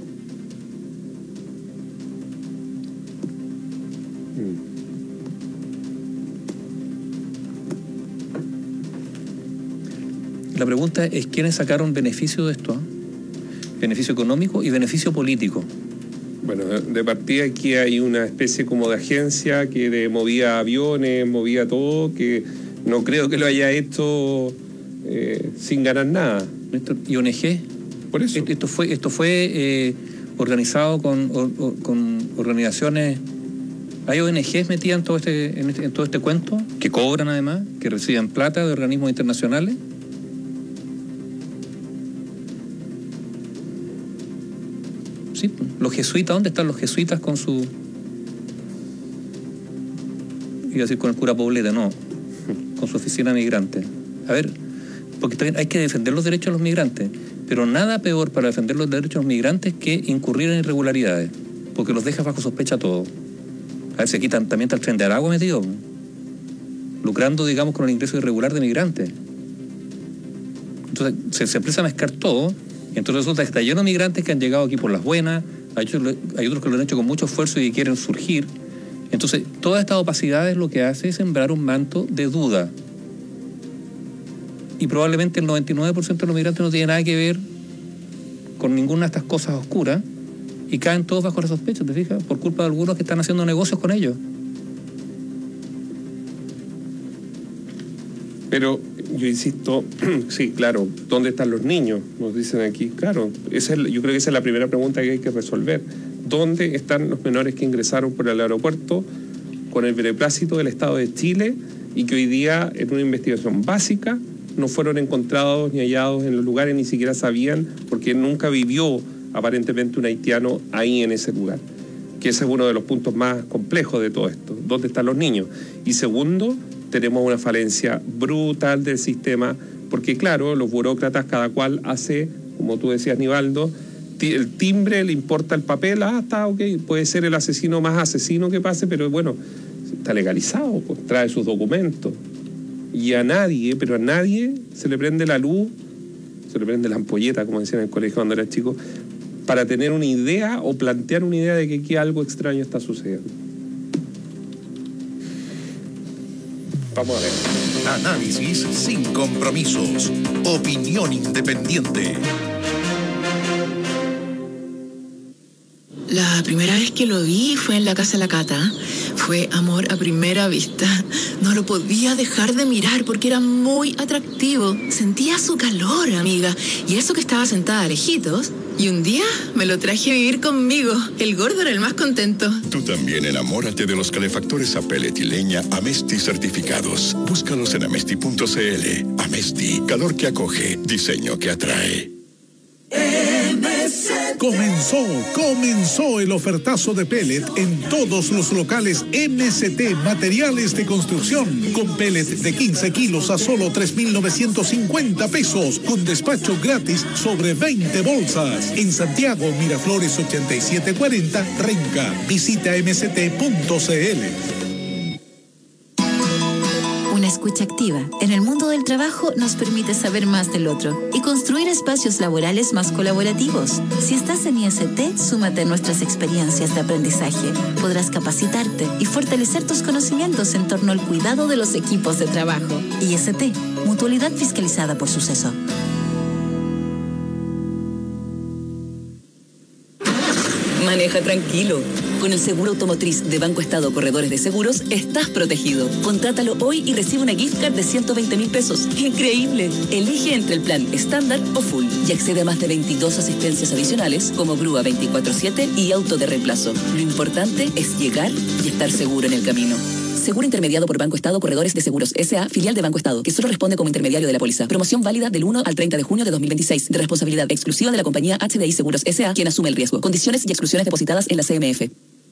La pregunta es quiénes sacaron beneficio de esto, beneficio económico y beneficio político. Bueno, de partida aquí hay una especie como de agencia que movía aviones, movía todo, que no creo que lo haya hecho sin ganar nada. ¿Y ONG? Por eso. Esto fue organizado con organizaciones. Hay ONGs metidas en todo este cuento, que cobran además, que reciben plata de organismos internacionales. Sí, los jesuitas, ¿dónde están los jesuitas con su... iba a decir con el cura Poblete, no, con su oficina migrante? A ver, porque también hay que defender los derechos de los migrantes, pero nada peor para defender los derechos de los migrantes que incurrir en irregularidades, porque los deja bajo sospecha todo. A ver, si aquí también está el Tren de Aragua metido, lucrando, digamos, con el ingreso irregular de migrantes. Entonces se empieza a mezclar todo. Entonces resulta que está lleno de migrantes que han llegado aquí por las buenas, hay otros que lo han hecho con mucho esfuerzo y quieren surgir. Entonces, toda esta opacidad es lo que hace es sembrar un manto de duda. Y probablemente el 99% de los migrantes no tiene nada que ver con ninguna de estas cosas oscuras y caen todos bajo la sospecha, ¿te fijas? Por culpa de algunos que están haciendo negocios con ellos. Pero yo insisto, sí, claro, ¿dónde están los niños? Nos dicen aquí, claro, yo creo que esa es la primera pregunta que hay que resolver. ¿Dónde están los menores que ingresaron por el aeropuerto con el beneplácito del Estado de Chile y que hoy día en una investigación básica no fueron encontrados ni hallados en los lugares, ni siquiera sabían, porque nunca vivió aparentemente un haitiano ahí en ese lugar. Que ese es uno de los puntos más complejos de todo esto. ¿Dónde están los niños? Y segundo, tenemos una falencia brutal del sistema, porque claro, los burócratas cada cual hace, como tú decías, Nivaldo, el timbre, le importa el papel, está ok, puede ser el asesino más asesino que pase, pero bueno, está legalizado, pues trae sus documentos. Y a nadie, pero a nadie se le prende la luz, se le prende la ampolleta, como decían en el colegio cuando era chico, para tener una idea o plantear una idea de que aquí algo extraño está sucediendo. Vamos a ver. Análisis sin compromisos. Opinión independiente. La primera vez que lo vi fue en la casa de la Cata. Fue amor a primera vista. No lo podía dejar de mirar porque era muy atractivo. Sentía su calor, amiga. Y eso que estaba sentada lejitos. Y un día me lo traje a vivir conmigo. El gordo era el más contento. Tú también enamórate de los calefactores a pellet y leña Amesti certificados. Búscalos en amesti.cl. Amesti, calor que acoge, diseño que atrae. Comenzó el ofertazo de pellet en todos los locales MST Materiales de Construcción, con pellet de 15 kilos a solo 3.950 pesos, con despacho gratis sobre 20 bolsas. En Santiago, Miraflores 8740, Renca. Visita mst.cl. Una escucha activa en el mundo del trabajo nos permite saber más del otro y construir espacios laborales más colaborativos. Si estás en IST, súmate a nuestras experiencias de aprendizaje. Podrás capacitarte y fortalecer tus conocimientos en torno al cuidado de los equipos de trabajo. IST, mutualidad fiscalizada por Suceso. Maneja tranquilo. Con el seguro automotriz de Banco Estado Corredores de Seguros, estás protegido. Contrátalo hoy y recibe una gift card de 120.000 pesos. ¡Increíble! Elige entre el plan estándar o full y accede a más de 22 asistencias adicionales como grúa 24/7 y auto de reemplazo. Lo importante es llegar y estar seguro en el camino. Seguro intermediado por Banco Estado Corredores de Seguros S.A., filial de Banco Estado, que solo responde como intermediario de la póliza. Promoción válida del 1 al 30 de junio de 2026, de responsabilidad exclusiva de la compañía HDI Seguros S.A., quien asume el riesgo. Condiciones y exclusiones depositadas en la CMF.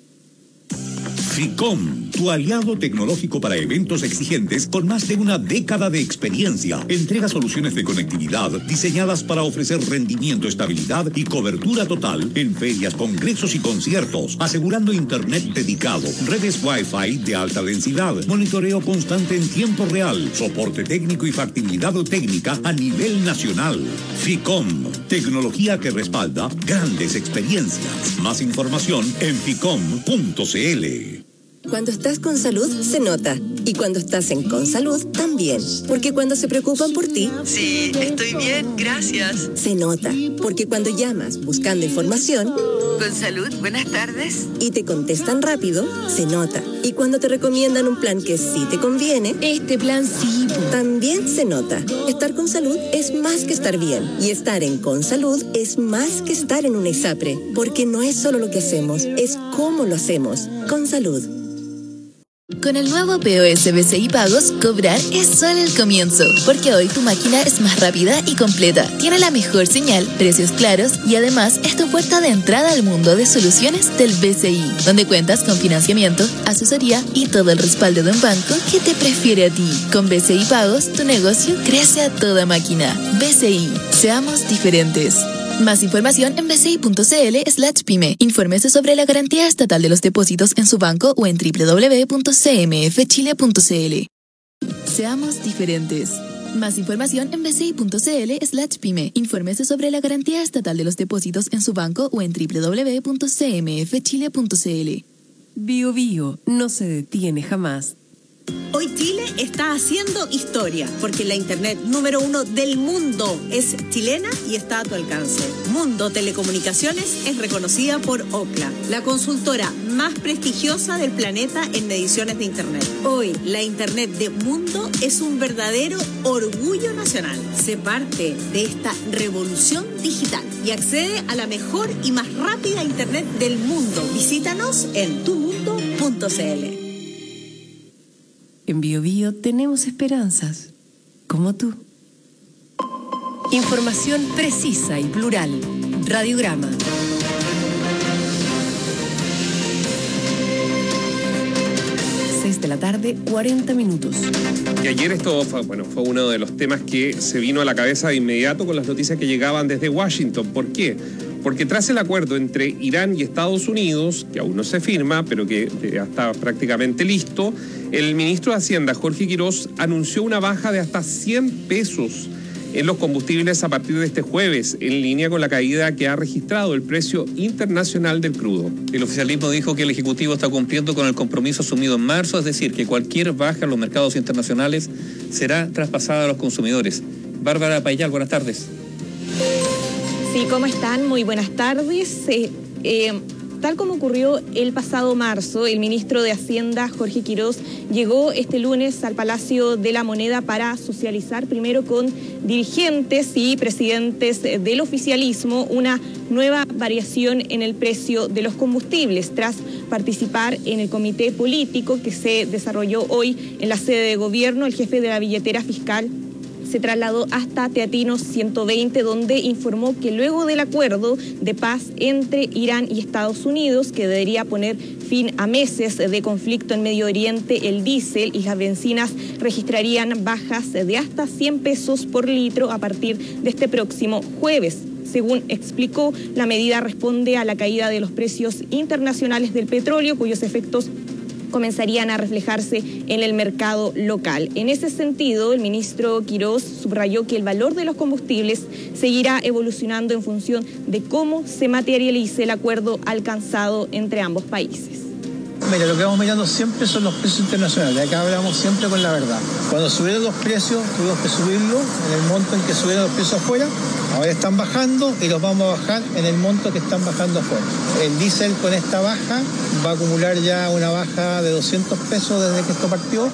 FICOM, tu aliado tecnológico para eventos exigentes con más de una década de experiencia. Entrega soluciones de conectividad diseñadas para ofrecer rendimiento, estabilidad y cobertura total en ferias, congresos y conciertos, asegurando internet dedicado, redes Wi-Fi de alta densidad, monitoreo constante en tiempo real, soporte técnico y factibilidad técnica a nivel nacional. FICOM, tecnología que respalda grandes experiencias. Más información en ficom.cl. Cuando estás con salud, se nota. Y cuando estás en Consalud, también. Porque cuando se preocupan por ti... Sí, estoy bien, gracias. Se nota. Porque cuando llamas buscando información... Consalud, buenas tardes. Y te contestan rápido, se nota. Y cuando te recomiendan un plan que sí te conviene... Este plan sí. También se nota. Estar con salud es más que estar bien. Y estar en Consalud es más que estar en una ISAPRE. Porque no es solo lo que hacemos, es cómo lo hacemos. Consalud. Con el nuevo POS BCI Pagos, cobrar es solo el comienzo, porque hoy tu máquina es más rápida y completa, tiene la mejor señal, precios claros y además es tu puerta de entrada al mundo de soluciones del BCI, donde cuentas con financiamiento, asesoría y todo el respaldo de un banco que te prefiere a ti. Con BCI Pagos, tu negocio crece a toda máquina. BCI, seamos diferentes. Más información en bci.cl/pyme. Infórmese sobre la garantía estatal de los depósitos en su banco o en www.cmfchile.cl. Seamos diferentes. Más información en bci.cl/pyme. Infórmese sobre la garantía estatal de los depósitos en su banco o en www.cmfchile.cl. Bio Bio no se detiene jamás. Hoy Chile está haciendo historia, porque la internet número 1 del mundo es chilena y está a tu alcance. Mundo Telecomunicaciones es reconocida por Ookla, la consultora más prestigiosa del planeta en mediciones de internet. Hoy, la internet de Mundo es un verdadero orgullo nacional. Sé parte de esta revolución digital y accede a la mejor y más rápida internet del mundo. Visítanos en tumundo.cl. En Bio Bio tenemos esperanzas, como tú. Información precisa y plural. Radiograma. De la tarde, 40 minutos. Y ayer esto fue uno de los temas que se vino a la cabeza de inmediato con las noticias que llegaban desde Washington. ¿Por qué? Porque tras el acuerdo entre Irán y Estados Unidos, que aún no se firma, pero que ya está prácticamente listo, el ministro de Hacienda, Jorge Quirós, anunció una baja de hasta 100 pesos en los combustibles a partir de este jueves, en línea con la caída que ha registrado el precio internacional del crudo. El oficialismo dijo que el Ejecutivo está cumpliendo con el compromiso asumido en marzo, es decir, que cualquier baja en los mercados internacionales será traspasada a los consumidores. Bárbara Payal, buenas tardes. Sí, ¿cómo están? Muy buenas tardes. Tal como ocurrió el pasado marzo, el ministro de Hacienda, Jorge Quirós, llegó este lunes al Palacio de la Moneda para socializar primero con dirigentes y presidentes del oficialismo una nueva variación en el precio de los combustibles, tras participar en el comité político que se desarrolló hoy en la sede de gobierno. El jefe de la billetera fiscal se trasladó hasta Teatinos 120, donde informó que luego del acuerdo de paz entre Irán y Estados Unidos, que debería poner fin a meses de conflicto en Medio Oriente, el diésel y las bencinas registrarían bajas de hasta 100 pesos por litro a partir de este próximo jueves. Según explicó, la medida responde a la caída de los precios internacionales del petróleo, cuyos efectos comenzarían a reflejarse en el mercado local. En ese sentido, el ministro Quirós subrayó que el valor de los combustibles seguirá evolucionando en función de cómo se materialice el acuerdo alcanzado entre ambos países. Mira, lo que vamos mirando siempre son los precios internacionales. Acá hablamos siempre con la verdad. Cuando subieron los precios, tuvimos que subirlo en el monto en que subieron los precios afuera. Ahora están bajando y los vamos a bajar en el monto que están bajando afuera. El diésel con esta baja va a acumular ya una baja de 200 pesos desde que esto partió.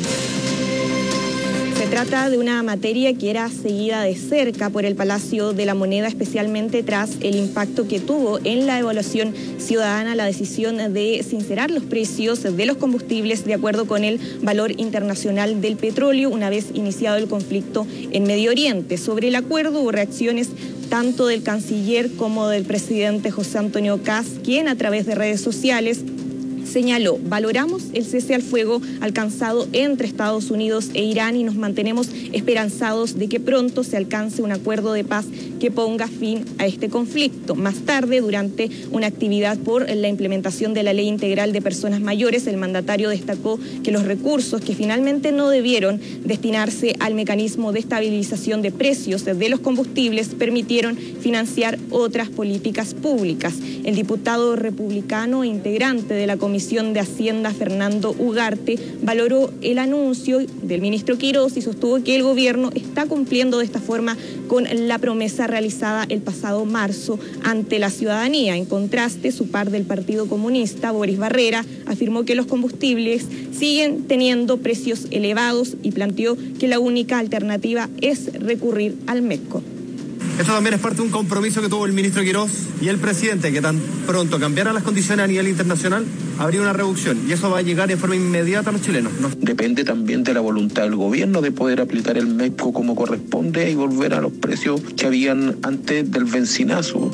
Se trata de una materia que era seguida de cerca por el Palacio de la Moneda, especialmente tras el impacto que tuvo en la evaluación ciudadana la decisión de sincerar los precios de los combustibles de acuerdo con el valor internacional del petróleo una vez iniciado el conflicto en Medio Oriente. Sobre el acuerdo hubo reacciones tanto del canciller como del presidente José Antonio Kast, quien a través de redes sociales señaló: valoramos el cese al fuego alcanzado entre Estados Unidos e Irán y nos mantenemos esperanzados de que pronto se alcance un acuerdo de paz que ponga fin a este conflicto. Más tarde, durante una actividad por la implementación de la Ley Integral de Personas Mayores, el mandatario destacó que los recursos que finalmente no debieron destinarse al mecanismo de estabilización de precios de los combustibles permitieron financiar otras políticas públicas. El diputado republicano e integrante de la Comisión de Hacienda, Fernando Ugarte, valoró el anuncio del ministro Quirós y sostuvo que el gobierno está cumpliendo de esta forma con la promesa realizada el pasado marzo ante la ciudadanía. En contraste, su par del Partido Comunista, Boris Barrera, afirmó que los combustibles siguen teniendo precios elevados y planteó que la única alternativa es recurrir al MECO. Esto también es parte de un compromiso que tuvo el ministro Quirós y el presidente, que tan pronto cambiaran las condiciones a nivel internacional, habría una reducción y eso va a llegar de forma inmediata a los chilenos, ¿no? Depende también de la voluntad del gobierno de poder aplicar el MECO como corresponde y volver a los precios que habían antes del bencinazo.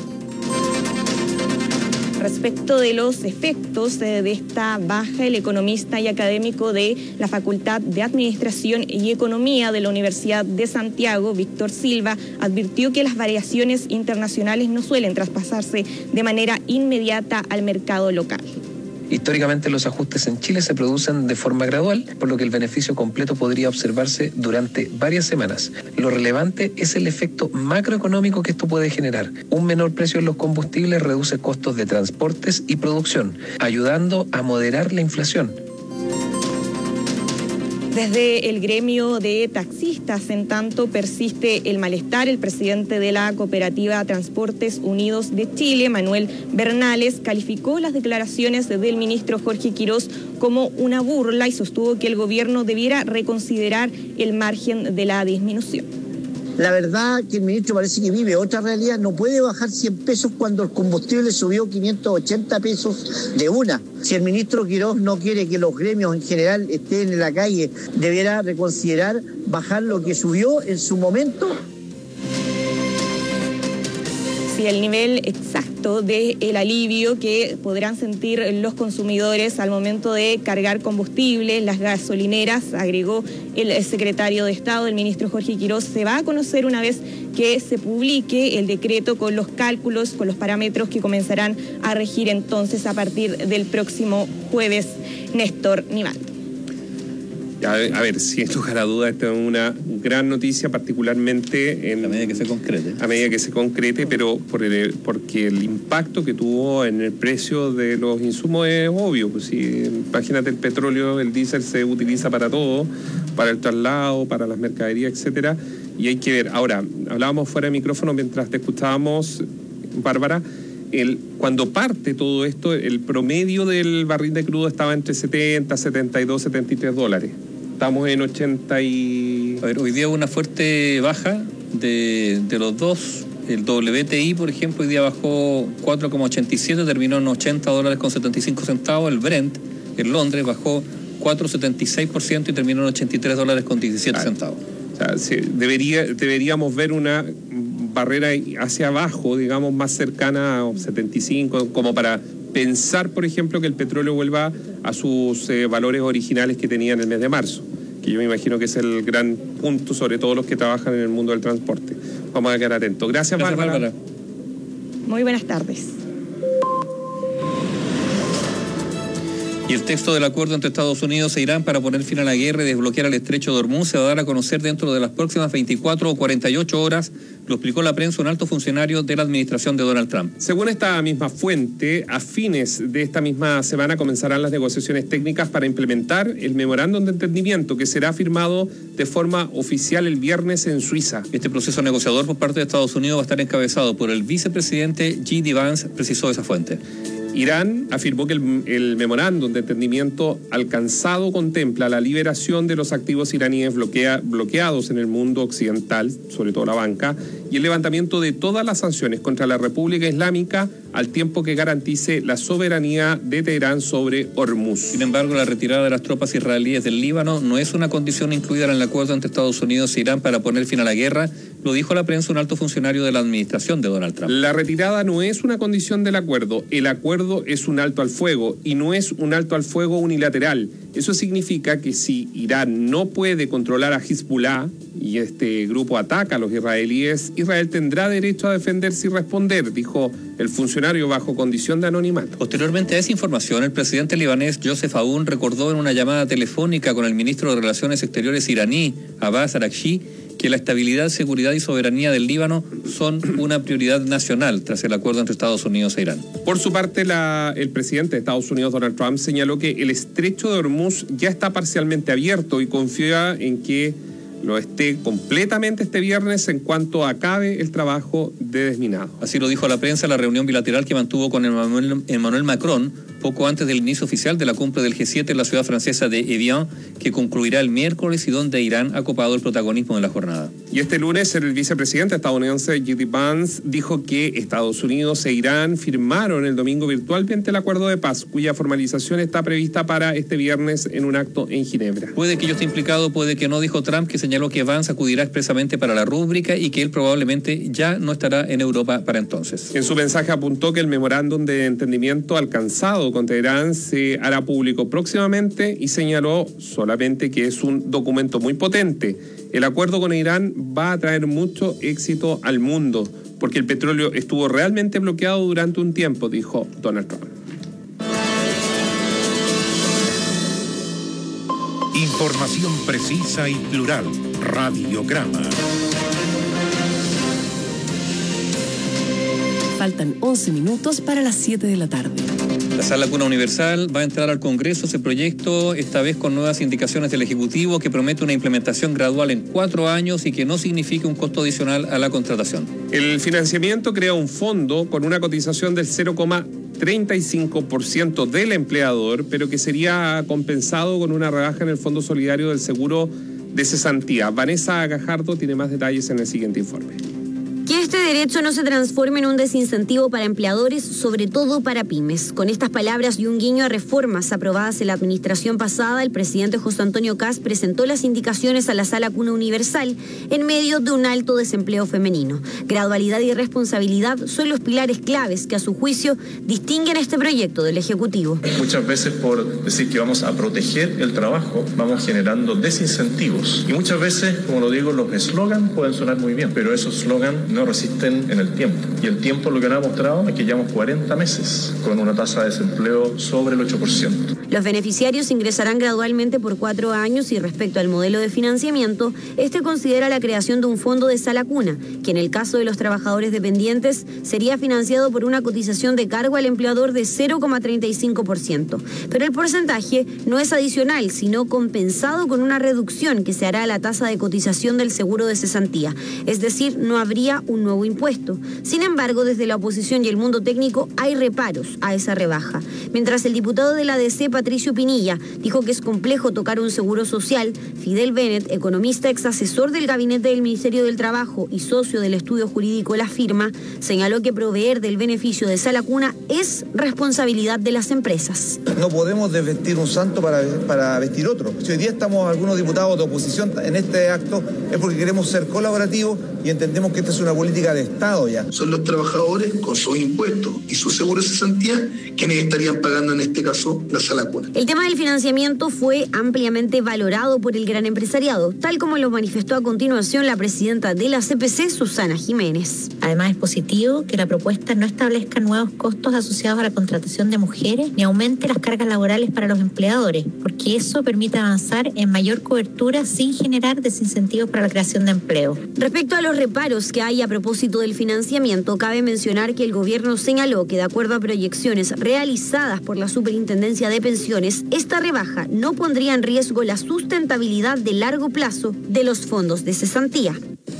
Respecto de los efectos de esta baja, el economista y académico de la Facultad de Administración y Economía de la Universidad de Santiago, Víctor Silva, advirtió que las variaciones internacionales no suelen traspasarse de manera inmediata al mercado local. Históricamente los ajustes en Chile se producen de forma gradual, por lo que el beneficio completo podría observarse durante varias semanas. Lo relevante es el efecto macroeconómico que esto puede generar. Un menor precio en los combustibles reduce costos de transportes y producción, ayudando a moderar la inflación. Desde el gremio de taxistas, en tanto, persiste el malestar. El presidente de la cooperativa Transportes Unidos de Chile, Manuel Bernales, calificó las declaraciones del ministro Jorge Quirós como una burla y sostuvo que el gobierno debiera reconsiderar el margen de la disminución. La verdad que el ministro parece que vive otra realidad. No puede bajar 100 pesos cuando el combustible subió 580 pesos de una. Si el ministro Quirós no quiere que los gremios en general estén en la calle, deberá reconsiderar bajar lo que subió en su momento. Sí, el nivel exacto del alivio que podrán sentir los consumidores al momento de cargar combustible, las gasolineras, agregó el secretario de Estado, el ministro Jorge Quiroz, se va a conocer una vez que se publique el decreto con los cálculos, con los parámetros que comenzarán a regir entonces a partir del próximo jueves. Néstor Nivaldo. A ver, sin lugar a dudas, esta es una gran noticia, particularmente a medida que se concrete. A medida que se concrete, pero porque el impacto que tuvo en el precio de los insumos es obvio. Pues si, imagínate, el petróleo, el diésel se utiliza para todo, para el traslado, para las mercaderías, etcétera, y hay que ver. Ahora, hablábamos fuera de micrófono mientras te escuchábamos, Bárbara. Cuando parte todo esto, el promedio del barril de crudo estaba entre 70, 72, 73 dólares. Estamos en 80 y... A ver, hoy día hubo una fuerte baja de los dos. El WTI, por ejemplo, hoy día bajó 4,87, terminó en 80 dólares con 75 centavos. El Brent, en Londres, bajó 4,76% y terminó en 83 dólares con 17 centavos. O sea, sí, deberíamos ver una barrera hacia abajo, digamos, más cercana a 75, como para pensar, por ejemplo, que el petróleo vuelva a sus valores originales que tenía en el mes de marzo, que yo me imagino que es el gran punto, sobre todo los que trabajan en el mundo del transporte. Vamos a quedar atentos. Gracias, Bárbara. Muy buenas tardes. Y el texto del acuerdo entre Estados Unidos e Irán para poner fin a la guerra y desbloquear el estrecho de Hormuz se va a dar a conocer dentro de las próximas 24 o 48 horas, lo explicó la prensa un alto funcionario de la administración de Donald Trump. Según esta misma fuente, a fines de esta misma semana comenzarán las negociaciones técnicas para implementar el memorándum de entendimiento que será firmado de forma oficial el viernes en Suiza. Este proceso negociador por parte de Estados Unidos va a estar encabezado por el vicepresidente J.D. Vance, precisó esa fuente. Irán afirmó que el memorándum de entendimiento alcanzado contempla la liberación de los activos iraníes bloqueados en el mundo occidental, sobre todo la banca, y el levantamiento de todas las sanciones contra la República Islámica al tiempo que garantice la soberanía de Teherán sobre Hormuz. Sin embargo, la retirada de las tropas israelíes del Líbano no es una condición incluida en el acuerdo entre Estados Unidos e Irán para poner fin a la guerra, lo dijo a la prensa un alto funcionario de la administración de Donald Trump. La retirada no es una condición del acuerdo. El acuerdo es un alto al fuego y no es un alto al fuego unilateral. Eso significa que si Irán no puede controlar a Hezbollah y este grupo ataca a los israelíes, Israel tendrá derecho a defenderse y responder, dijo el funcionario bajo condición de anonimato. Posteriormente a esa información, el presidente libanés Joseph Aoun recordó en una llamada telefónica con el ministro de Relaciones Exteriores iraní, Abbas Araghchi, que la estabilidad, seguridad y soberanía del Líbano son una prioridad nacional tras el acuerdo entre Estados Unidos e Irán. Por su parte, el presidente de Estados Unidos, Donald Trump, señaló que el estrecho de Hormuz ya está parcialmente abierto y confía en que lo esté completamente este viernes en cuanto acabe el trabajo de desminado. Así lo dijo a la prensa en la reunión bilateral que mantuvo con Emmanuel Macron poco antes del inicio oficial de la cumbre del G7 en la ciudad francesa de Evian, que concluirá el miércoles y donde Irán ha copado el protagonismo de la jornada. Y este lunes el vicepresidente estadounidense J.D. Vance dijo que Estados Unidos e Irán firmaron el domingo virtualmente el acuerdo de paz, cuya formalización está prevista para este viernes en un acto en Ginebra. Puede que yo esté implicado, puede que no, dijo Trump, que señaló que Vance acudirá expresamente para la rúbrica y que él probablemente ya no estará en Europa para entonces. En su mensaje apuntó que el memorándum de entendimiento alcanzado con Teherán se hará público próximamente y señaló solamente que es un documento muy potente. El acuerdo con Irán va a traer mucho éxito al mundo porque el petróleo estuvo realmente bloqueado durante un tiempo, dijo Donald Trump. Información precisa y plural. Radiograma. Faltan 11 minutos para las 7 de la tarde. La Sala Cuna Universal va a entrar al Congreso ese proyecto, esta vez con nuevas indicaciones del Ejecutivo que promete una implementación gradual en 4 años y que no signifique un costo adicional a la contratación. El financiamiento crea un fondo con una cotización del 0,35% del empleador, pero que sería compensado con una rebaja en el Fondo Solidario del Seguro de Cesantía. Vanessa Gajardo tiene más detalles en el siguiente informe. Que este derecho no se transforme en un desincentivo para empleadores, sobre todo para pymes. Con estas palabras y un guiño a reformas aprobadas en la administración pasada, el presidente José Antonio Kast presentó las indicaciones a la Sala Cuna Universal en medio de un alto desempleo femenino. Gradualidad y responsabilidad son los pilares claves que a su juicio distinguen este proyecto del Ejecutivo. Muchas veces por decir que vamos a proteger el trabajo, vamos generando desincentivos. Y muchas veces, como lo digo, los eslogans pueden sonar muy bien, pero esos eslogans no resisten en el tiempo. Y el tiempo lo que nos ha mostrado es que llevamos 40 meses con una tasa de desempleo sobre el 8%. Los beneficiarios ingresarán gradualmente por 4 años y respecto al modelo de financiamiento, este considera la creación de un fondo de Sala Cuna, que en el caso de los trabajadores dependientes sería financiado por una cotización de cargo al empleador de 0,35%. Pero el porcentaje no es adicional, sino compensado con una reducción que se hará a la tasa de cotización del seguro de cesantía. Es decir, no habría un nuevo impuesto. Sin embargo, desde la oposición y el mundo técnico hay reparos a esa rebaja. Mientras el diputado de la DC, Patricio Pinilla, dijo que es complejo tocar un seguro social, Fidel Bennett, economista ex asesor del gabinete del Ministerio del Trabajo y socio del estudio jurídico La Firma, señaló que proveer del beneficio de Sala Cuna es responsabilidad de las empresas. No podemos desvestir un santo para vestir otro. Si hoy día estamos algunos diputados de oposición en este acto es porque queremos ser colaborativos y entendemos que esta es una política de Estado ya. Son los trabajadores con sus impuestos y su seguro de cesantía quienes estarían pagando en este caso la Sala Cuna. El tema del financiamiento fue ampliamente valorado por el gran empresariado, tal como lo manifestó a continuación la presidenta de la CPC, Susana Jiménez. Además es positivo que la propuesta no establezca nuevos costos asociados a la contratación de mujeres ni aumente las cargas laborales para los empleadores, porque eso permite avanzar en mayor cobertura sin generar desincentivos para la creación de empleo. Respecto a los reparos que hay a propósito del financiamiento, cabe mencionar que el gobierno señaló que de acuerdo a proyecciones realizadas por la Superintendencia de Pensiones, esta rebaja no pondría en riesgo la sustentabilidad de largo plazo de los fondos de cesantía.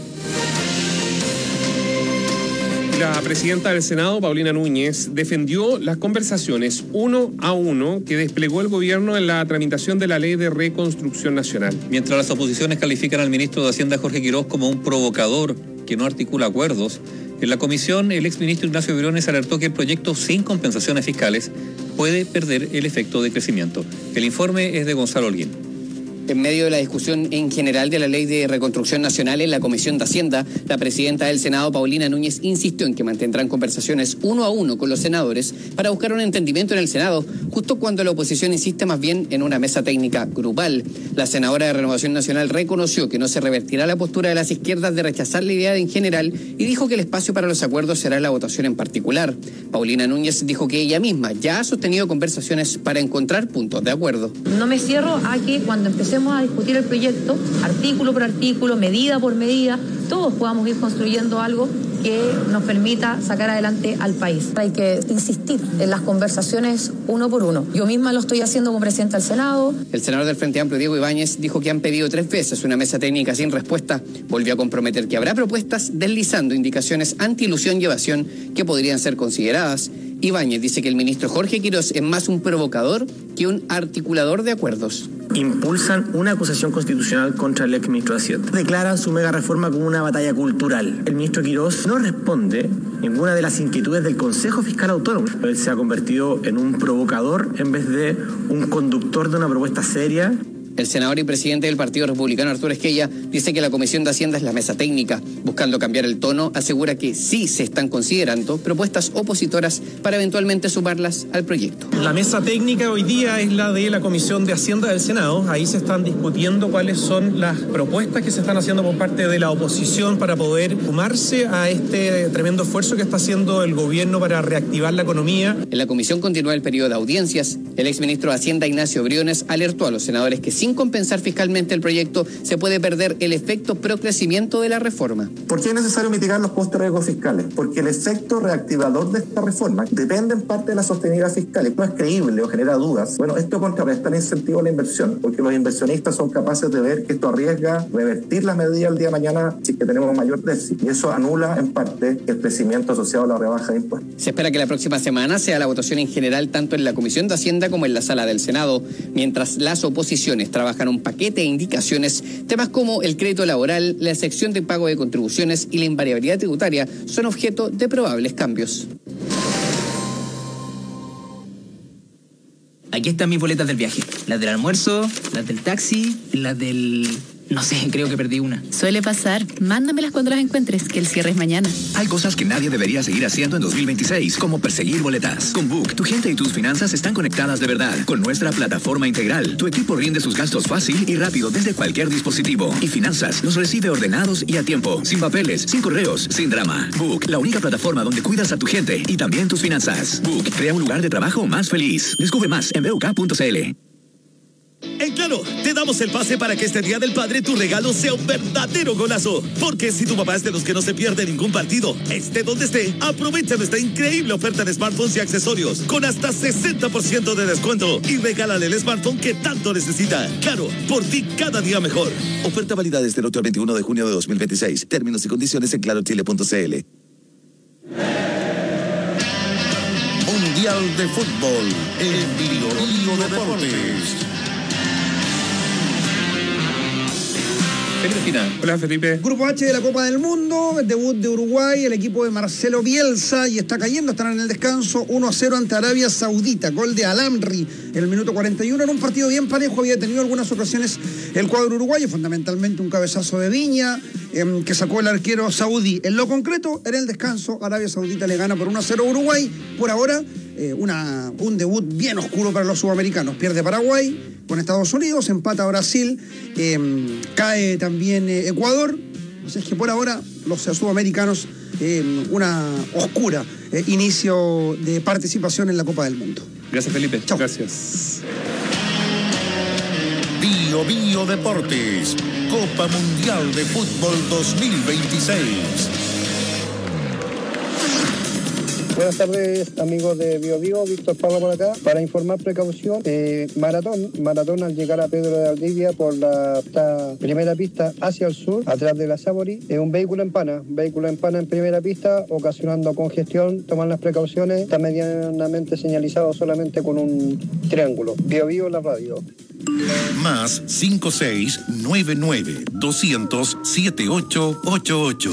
La presidenta del Senado, Paulina Núñez, defendió las conversaciones 1 a 1 que desplegó el gobierno en la tramitación de la Ley de Reconstrucción Nacional. Mientras las oposiciones califican al ministro de Hacienda, Jorge Quirós, como un provocador que no articula acuerdos, en la comisión el exministro Ignacio Briones alertó que el proyecto sin compensaciones fiscales puede perder el efecto de crecimiento. El informe es de Gonzalo Holguín. En medio de la discusión en general de la Ley de Reconstrucción Nacional en la Comisión de Hacienda, la presidenta del Senado, Paulina Núñez, insistió en que mantendrán conversaciones 1 a 1 con los senadores para buscar un entendimiento en el Senado, justo cuando la oposición insiste más bien en una mesa técnica grupal. La senadora de Renovación Nacional reconoció que no se revertirá la postura de las izquierdas de rechazar la idea en general y dijo que el espacio para los acuerdos será la votación en particular. Paulina Núñez dijo que ella misma ya ha sostenido conversaciones para encontrar puntos de acuerdo. No me cierro a que cuando empecemos a discutir el proyecto, artículo por artículo, medida por medida, todos podamos ir construyendo algo que nos permita sacar adelante al país. Hay que insistir en las conversaciones 1 por 1. Yo misma lo estoy haciendo como presidenta del Senado. El senador del Frente Amplio, Diego Ibáñez, dijo que han pedido 3 veces una mesa técnica sin respuesta. Volvió a comprometer que habrá propuestas deslizando indicaciones anti-ilusión y evasión que podrían ser consideradas. Ibáñez dice que el ministro Jorge Quirós es más un provocador que un articulador de acuerdos. Impulsan una acusación constitucional contra el exministro de Hacienda. Declaran su mega reforma como una batalla cultural. El ministro Quirós no responde ninguna de las inquietudes del Consejo Fiscal Autónomo. Él se ha convertido en un provocador en vez de un conductor de una propuesta seria. El senador y presidente del Partido Republicano, Arturo Esquella, dice que la Comisión de Hacienda es la mesa técnica. Buscando cambiar el tono, asegura que sí se están considerando propuestas opositoras para eventualmente sumarlas al proyecto. La mesa técnica hoy día es la de la Comisión de Hacienda del Senado. Ahí se están discutiendo cuáles son las propuestas que se están haciendo por parte de la oposición para poder sumarse a este tremendo esfuerzo que está haciendo el gobierno para reactivar la economía. En la comisión continúa el periodo de audiencias. El exministro de Hacienda, Ignacio Briones, alertó a los senadores que sin compensar fiscalmente el proyecto se puede perder el efecto procrecimiento de la reforma. ¿Por qué es necesario mitigar los costos de riesgos fiscales? Porque el efecto reactivador de esta reforma depende en parte de la sostenibilidad fiscal. No es creíble o genera dudas. Bueno, esto contrarresta el incentivo a la inversión, porque los inversionistas son capaces de ver que esto arriesga revertir las medidas el día de mañana si es que tenemos mayor déficit. Y eso anula en parte el crecimiento asociado a la rebaja de impuestos. Se espera que la próxima semana sea la votación en general tanto en la Comisión de Hacienda como en la sala del Senado, mientras las oposiciones trabajan un paquete de indicaciones. Temas como el crédito laboral, la sección de pago de contribuciones y la invariabilidad tributaria son objeto de probables cambios. Aquí están mis boletas del viaje. Las del almuerzo, las del taxi, las del... No sé, creo que perdí una. Suele pasar. Mándamelas cuando las encuentres, que el cierre es mañana. Hay cosas que nadie debería seguir haciendo en 2026, como perseguir boletas. Con Book, tu gente y tus finanzas están conectadas de verdad. Con nuestra plataforma integral, tu equipo rinde sus gastos fácil y rápido desde cualquier dispositivo. Y Finanzas los recibe ordenados y a tiempo, sin papeles, sin correos, sin drama. Book, la única plataforma donde cuidas a tu gente y también tus finanzas. Book, crea un lugar de trabajo más feliz. Descubre más en BUK.cl. En Claro, te damos el pase para que este Día del Padre tu regalo sea un verdadero golazo. Porque si tu papá es de los que no se pierde ningún partido, esté donde esté, aprovecha nuestra increíble oferta de smartphones y accesorios con hasta 60% de descuento y regálale el smartphone que tanto necesita. Claro, por ti cada día mejor. Oferta válida desde el 8 al 21 de junio de 2026. Términos y condiciones en clarochile.cl. Mundial de Fútbol en Bio Deportes. Felipe Final. Hola, Felipe. Grupo H de la Copa del Mundo, debut de Uruguay, el equipo de Marcelo Bielsa, y está cayendo, están en el descanso, 1-0 ante Arabia Saudita, gol de Al-Amri en el minuto 41, en un partido bien parejo, había tenido algunas ocasiones el cuadro uruguayo, fundamentalmente un cabezazo de Viña, que sacó el arquero saudí. En lo concreto, en el descanso, Arabia Saudita le gana por 1-0 a Uruguay, por ahora, un debut bien oscuro para los sudamericanos, pierde Paraguay con Estados Unidos, empata Brasil, cae también Ecuador. O sea, es que por ahora los sudamericanos, una oscura inicio de participación en la Copa del Mundo. Gracias, Felipe. Chao. Gracias. Bio Deportes, Copa Mundial de Fútbol 2026. Buenas tardes, amigos de Bio, Víctor Parra por acá, para informar precaución. Maratón al llegar a Pedro de Valdivia por la primera pista hacia el sur, atrás de la Sabori, un vehículo en pana en primera pista, ocasionando congestión. Toman las precauciones, está medianamente señalizado solamente con un triángulo. Bio, la radio. Más 5699-200-7888.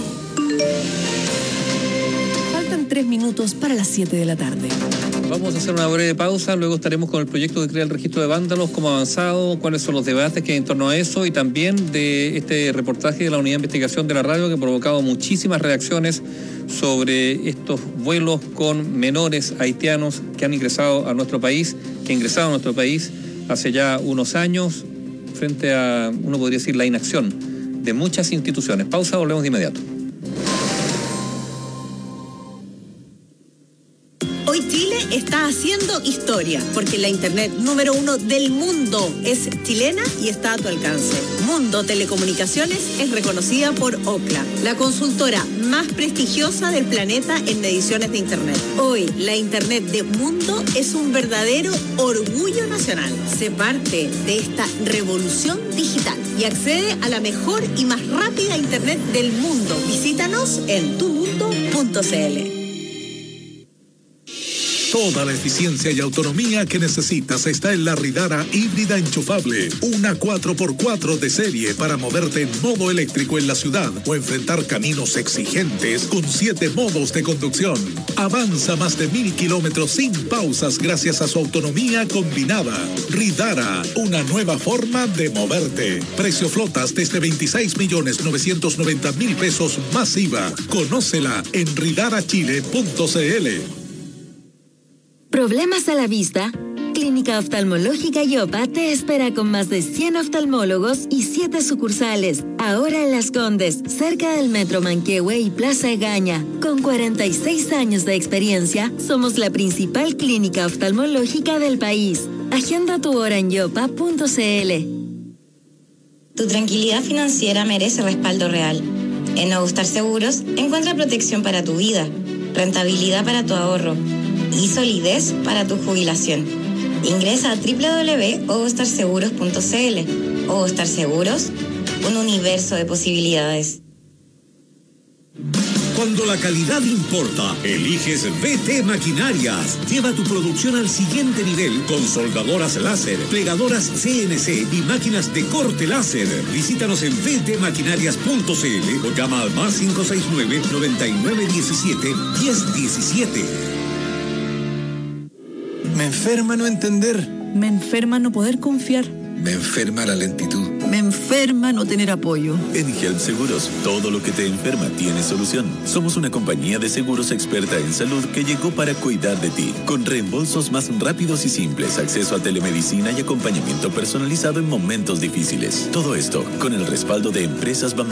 3 minutos para las 7 de la tarde. Vamos a hacer una breve pausa, luego estaremos con el proyecto de crear el registro de vándalos, cómo ha avanzado, cuáles son los debates que hay en torno a eso y también de este reportaje de la Unidad de Investigación de la Radio que ha provocado muchísimas reacciones sobre estos vuelos con menores haitianos que ingresaron a nuestro país hace ya unos años frente a, uno podría decir, la inacción de muchas instituciones. Pausa, volvemos de inmediato. Hoy Chile está haciendo historia, porque la internet número 1 del mundo es chilena y está a tu alcance. Mundo Telecomunicaciones es reconocida por Ookla, la consultora más prestigiosa del planeta en mediciones de internet. Hoy, la internet de Mundo es un verdadero orgullo nacional. Sé parte de esta revolución digital y accede a la mejor y más rápida internet del mundo. Visítanos en tumundo.cl. Toda la eficiencia y autonomía que necesitas está en la Ridara híbrida enchufable. Una 4x4 de serie para moverte en modo eléctrico en la ciudad o enfrentar caminos exigentes con 7 modos de conducción. Avanza más de 1000 kilómetros sin pausas gracias a su autonomía combinada. Ridara, una nueva forma de moverte. Precio flotas desde 26.990.000 pesos más IVA. Conócela en ridarachile.cl. ¿Problemas a la vista? Clínica Oftalmológica Yopa te espera con más de 100 oftalmólogos y 7 sucursales. Ahora en Las Condes, cerca del Metro Manquehue y Plaza Egaña. Con 46 años de experiencia, somos la principal clínica oftalmológica del país. Agenda tu hora en yopa.cl. Tu tranquilidad financiera merece respaldo real. En Ogostar Seguros, encuentra protección para tu vida, rentabilidad para tu ahorro y solidez para tu jubilación. Ingresa a www.ogostarseguros.cl. Ogostar Seguros, un universo de posibilidades. Cuando la calidad importa, eliges VT Maquinarias. Lleva tu producción al siguiente nivel con soldadoras láser, plegadoras CNC y máquinas de corte láser. Visítanos en vtmaquinarias.cl o llama al más 569-9917-1017. Me enferma no entender. Me enferma no poder confiar. Me enferma la lentitud. Me enferma no tener apoyo. En Help Seguros, todo lo que te enferma tiene solución. Somos una compañía de seguros experta en salud que llegó para cuidar de ti, con reembolsos más rápidos y simples, acceso a telemedicina y acompañamiento personalizado en momentos difíciles. Todo esto con el respaldo de Empresas Bambú.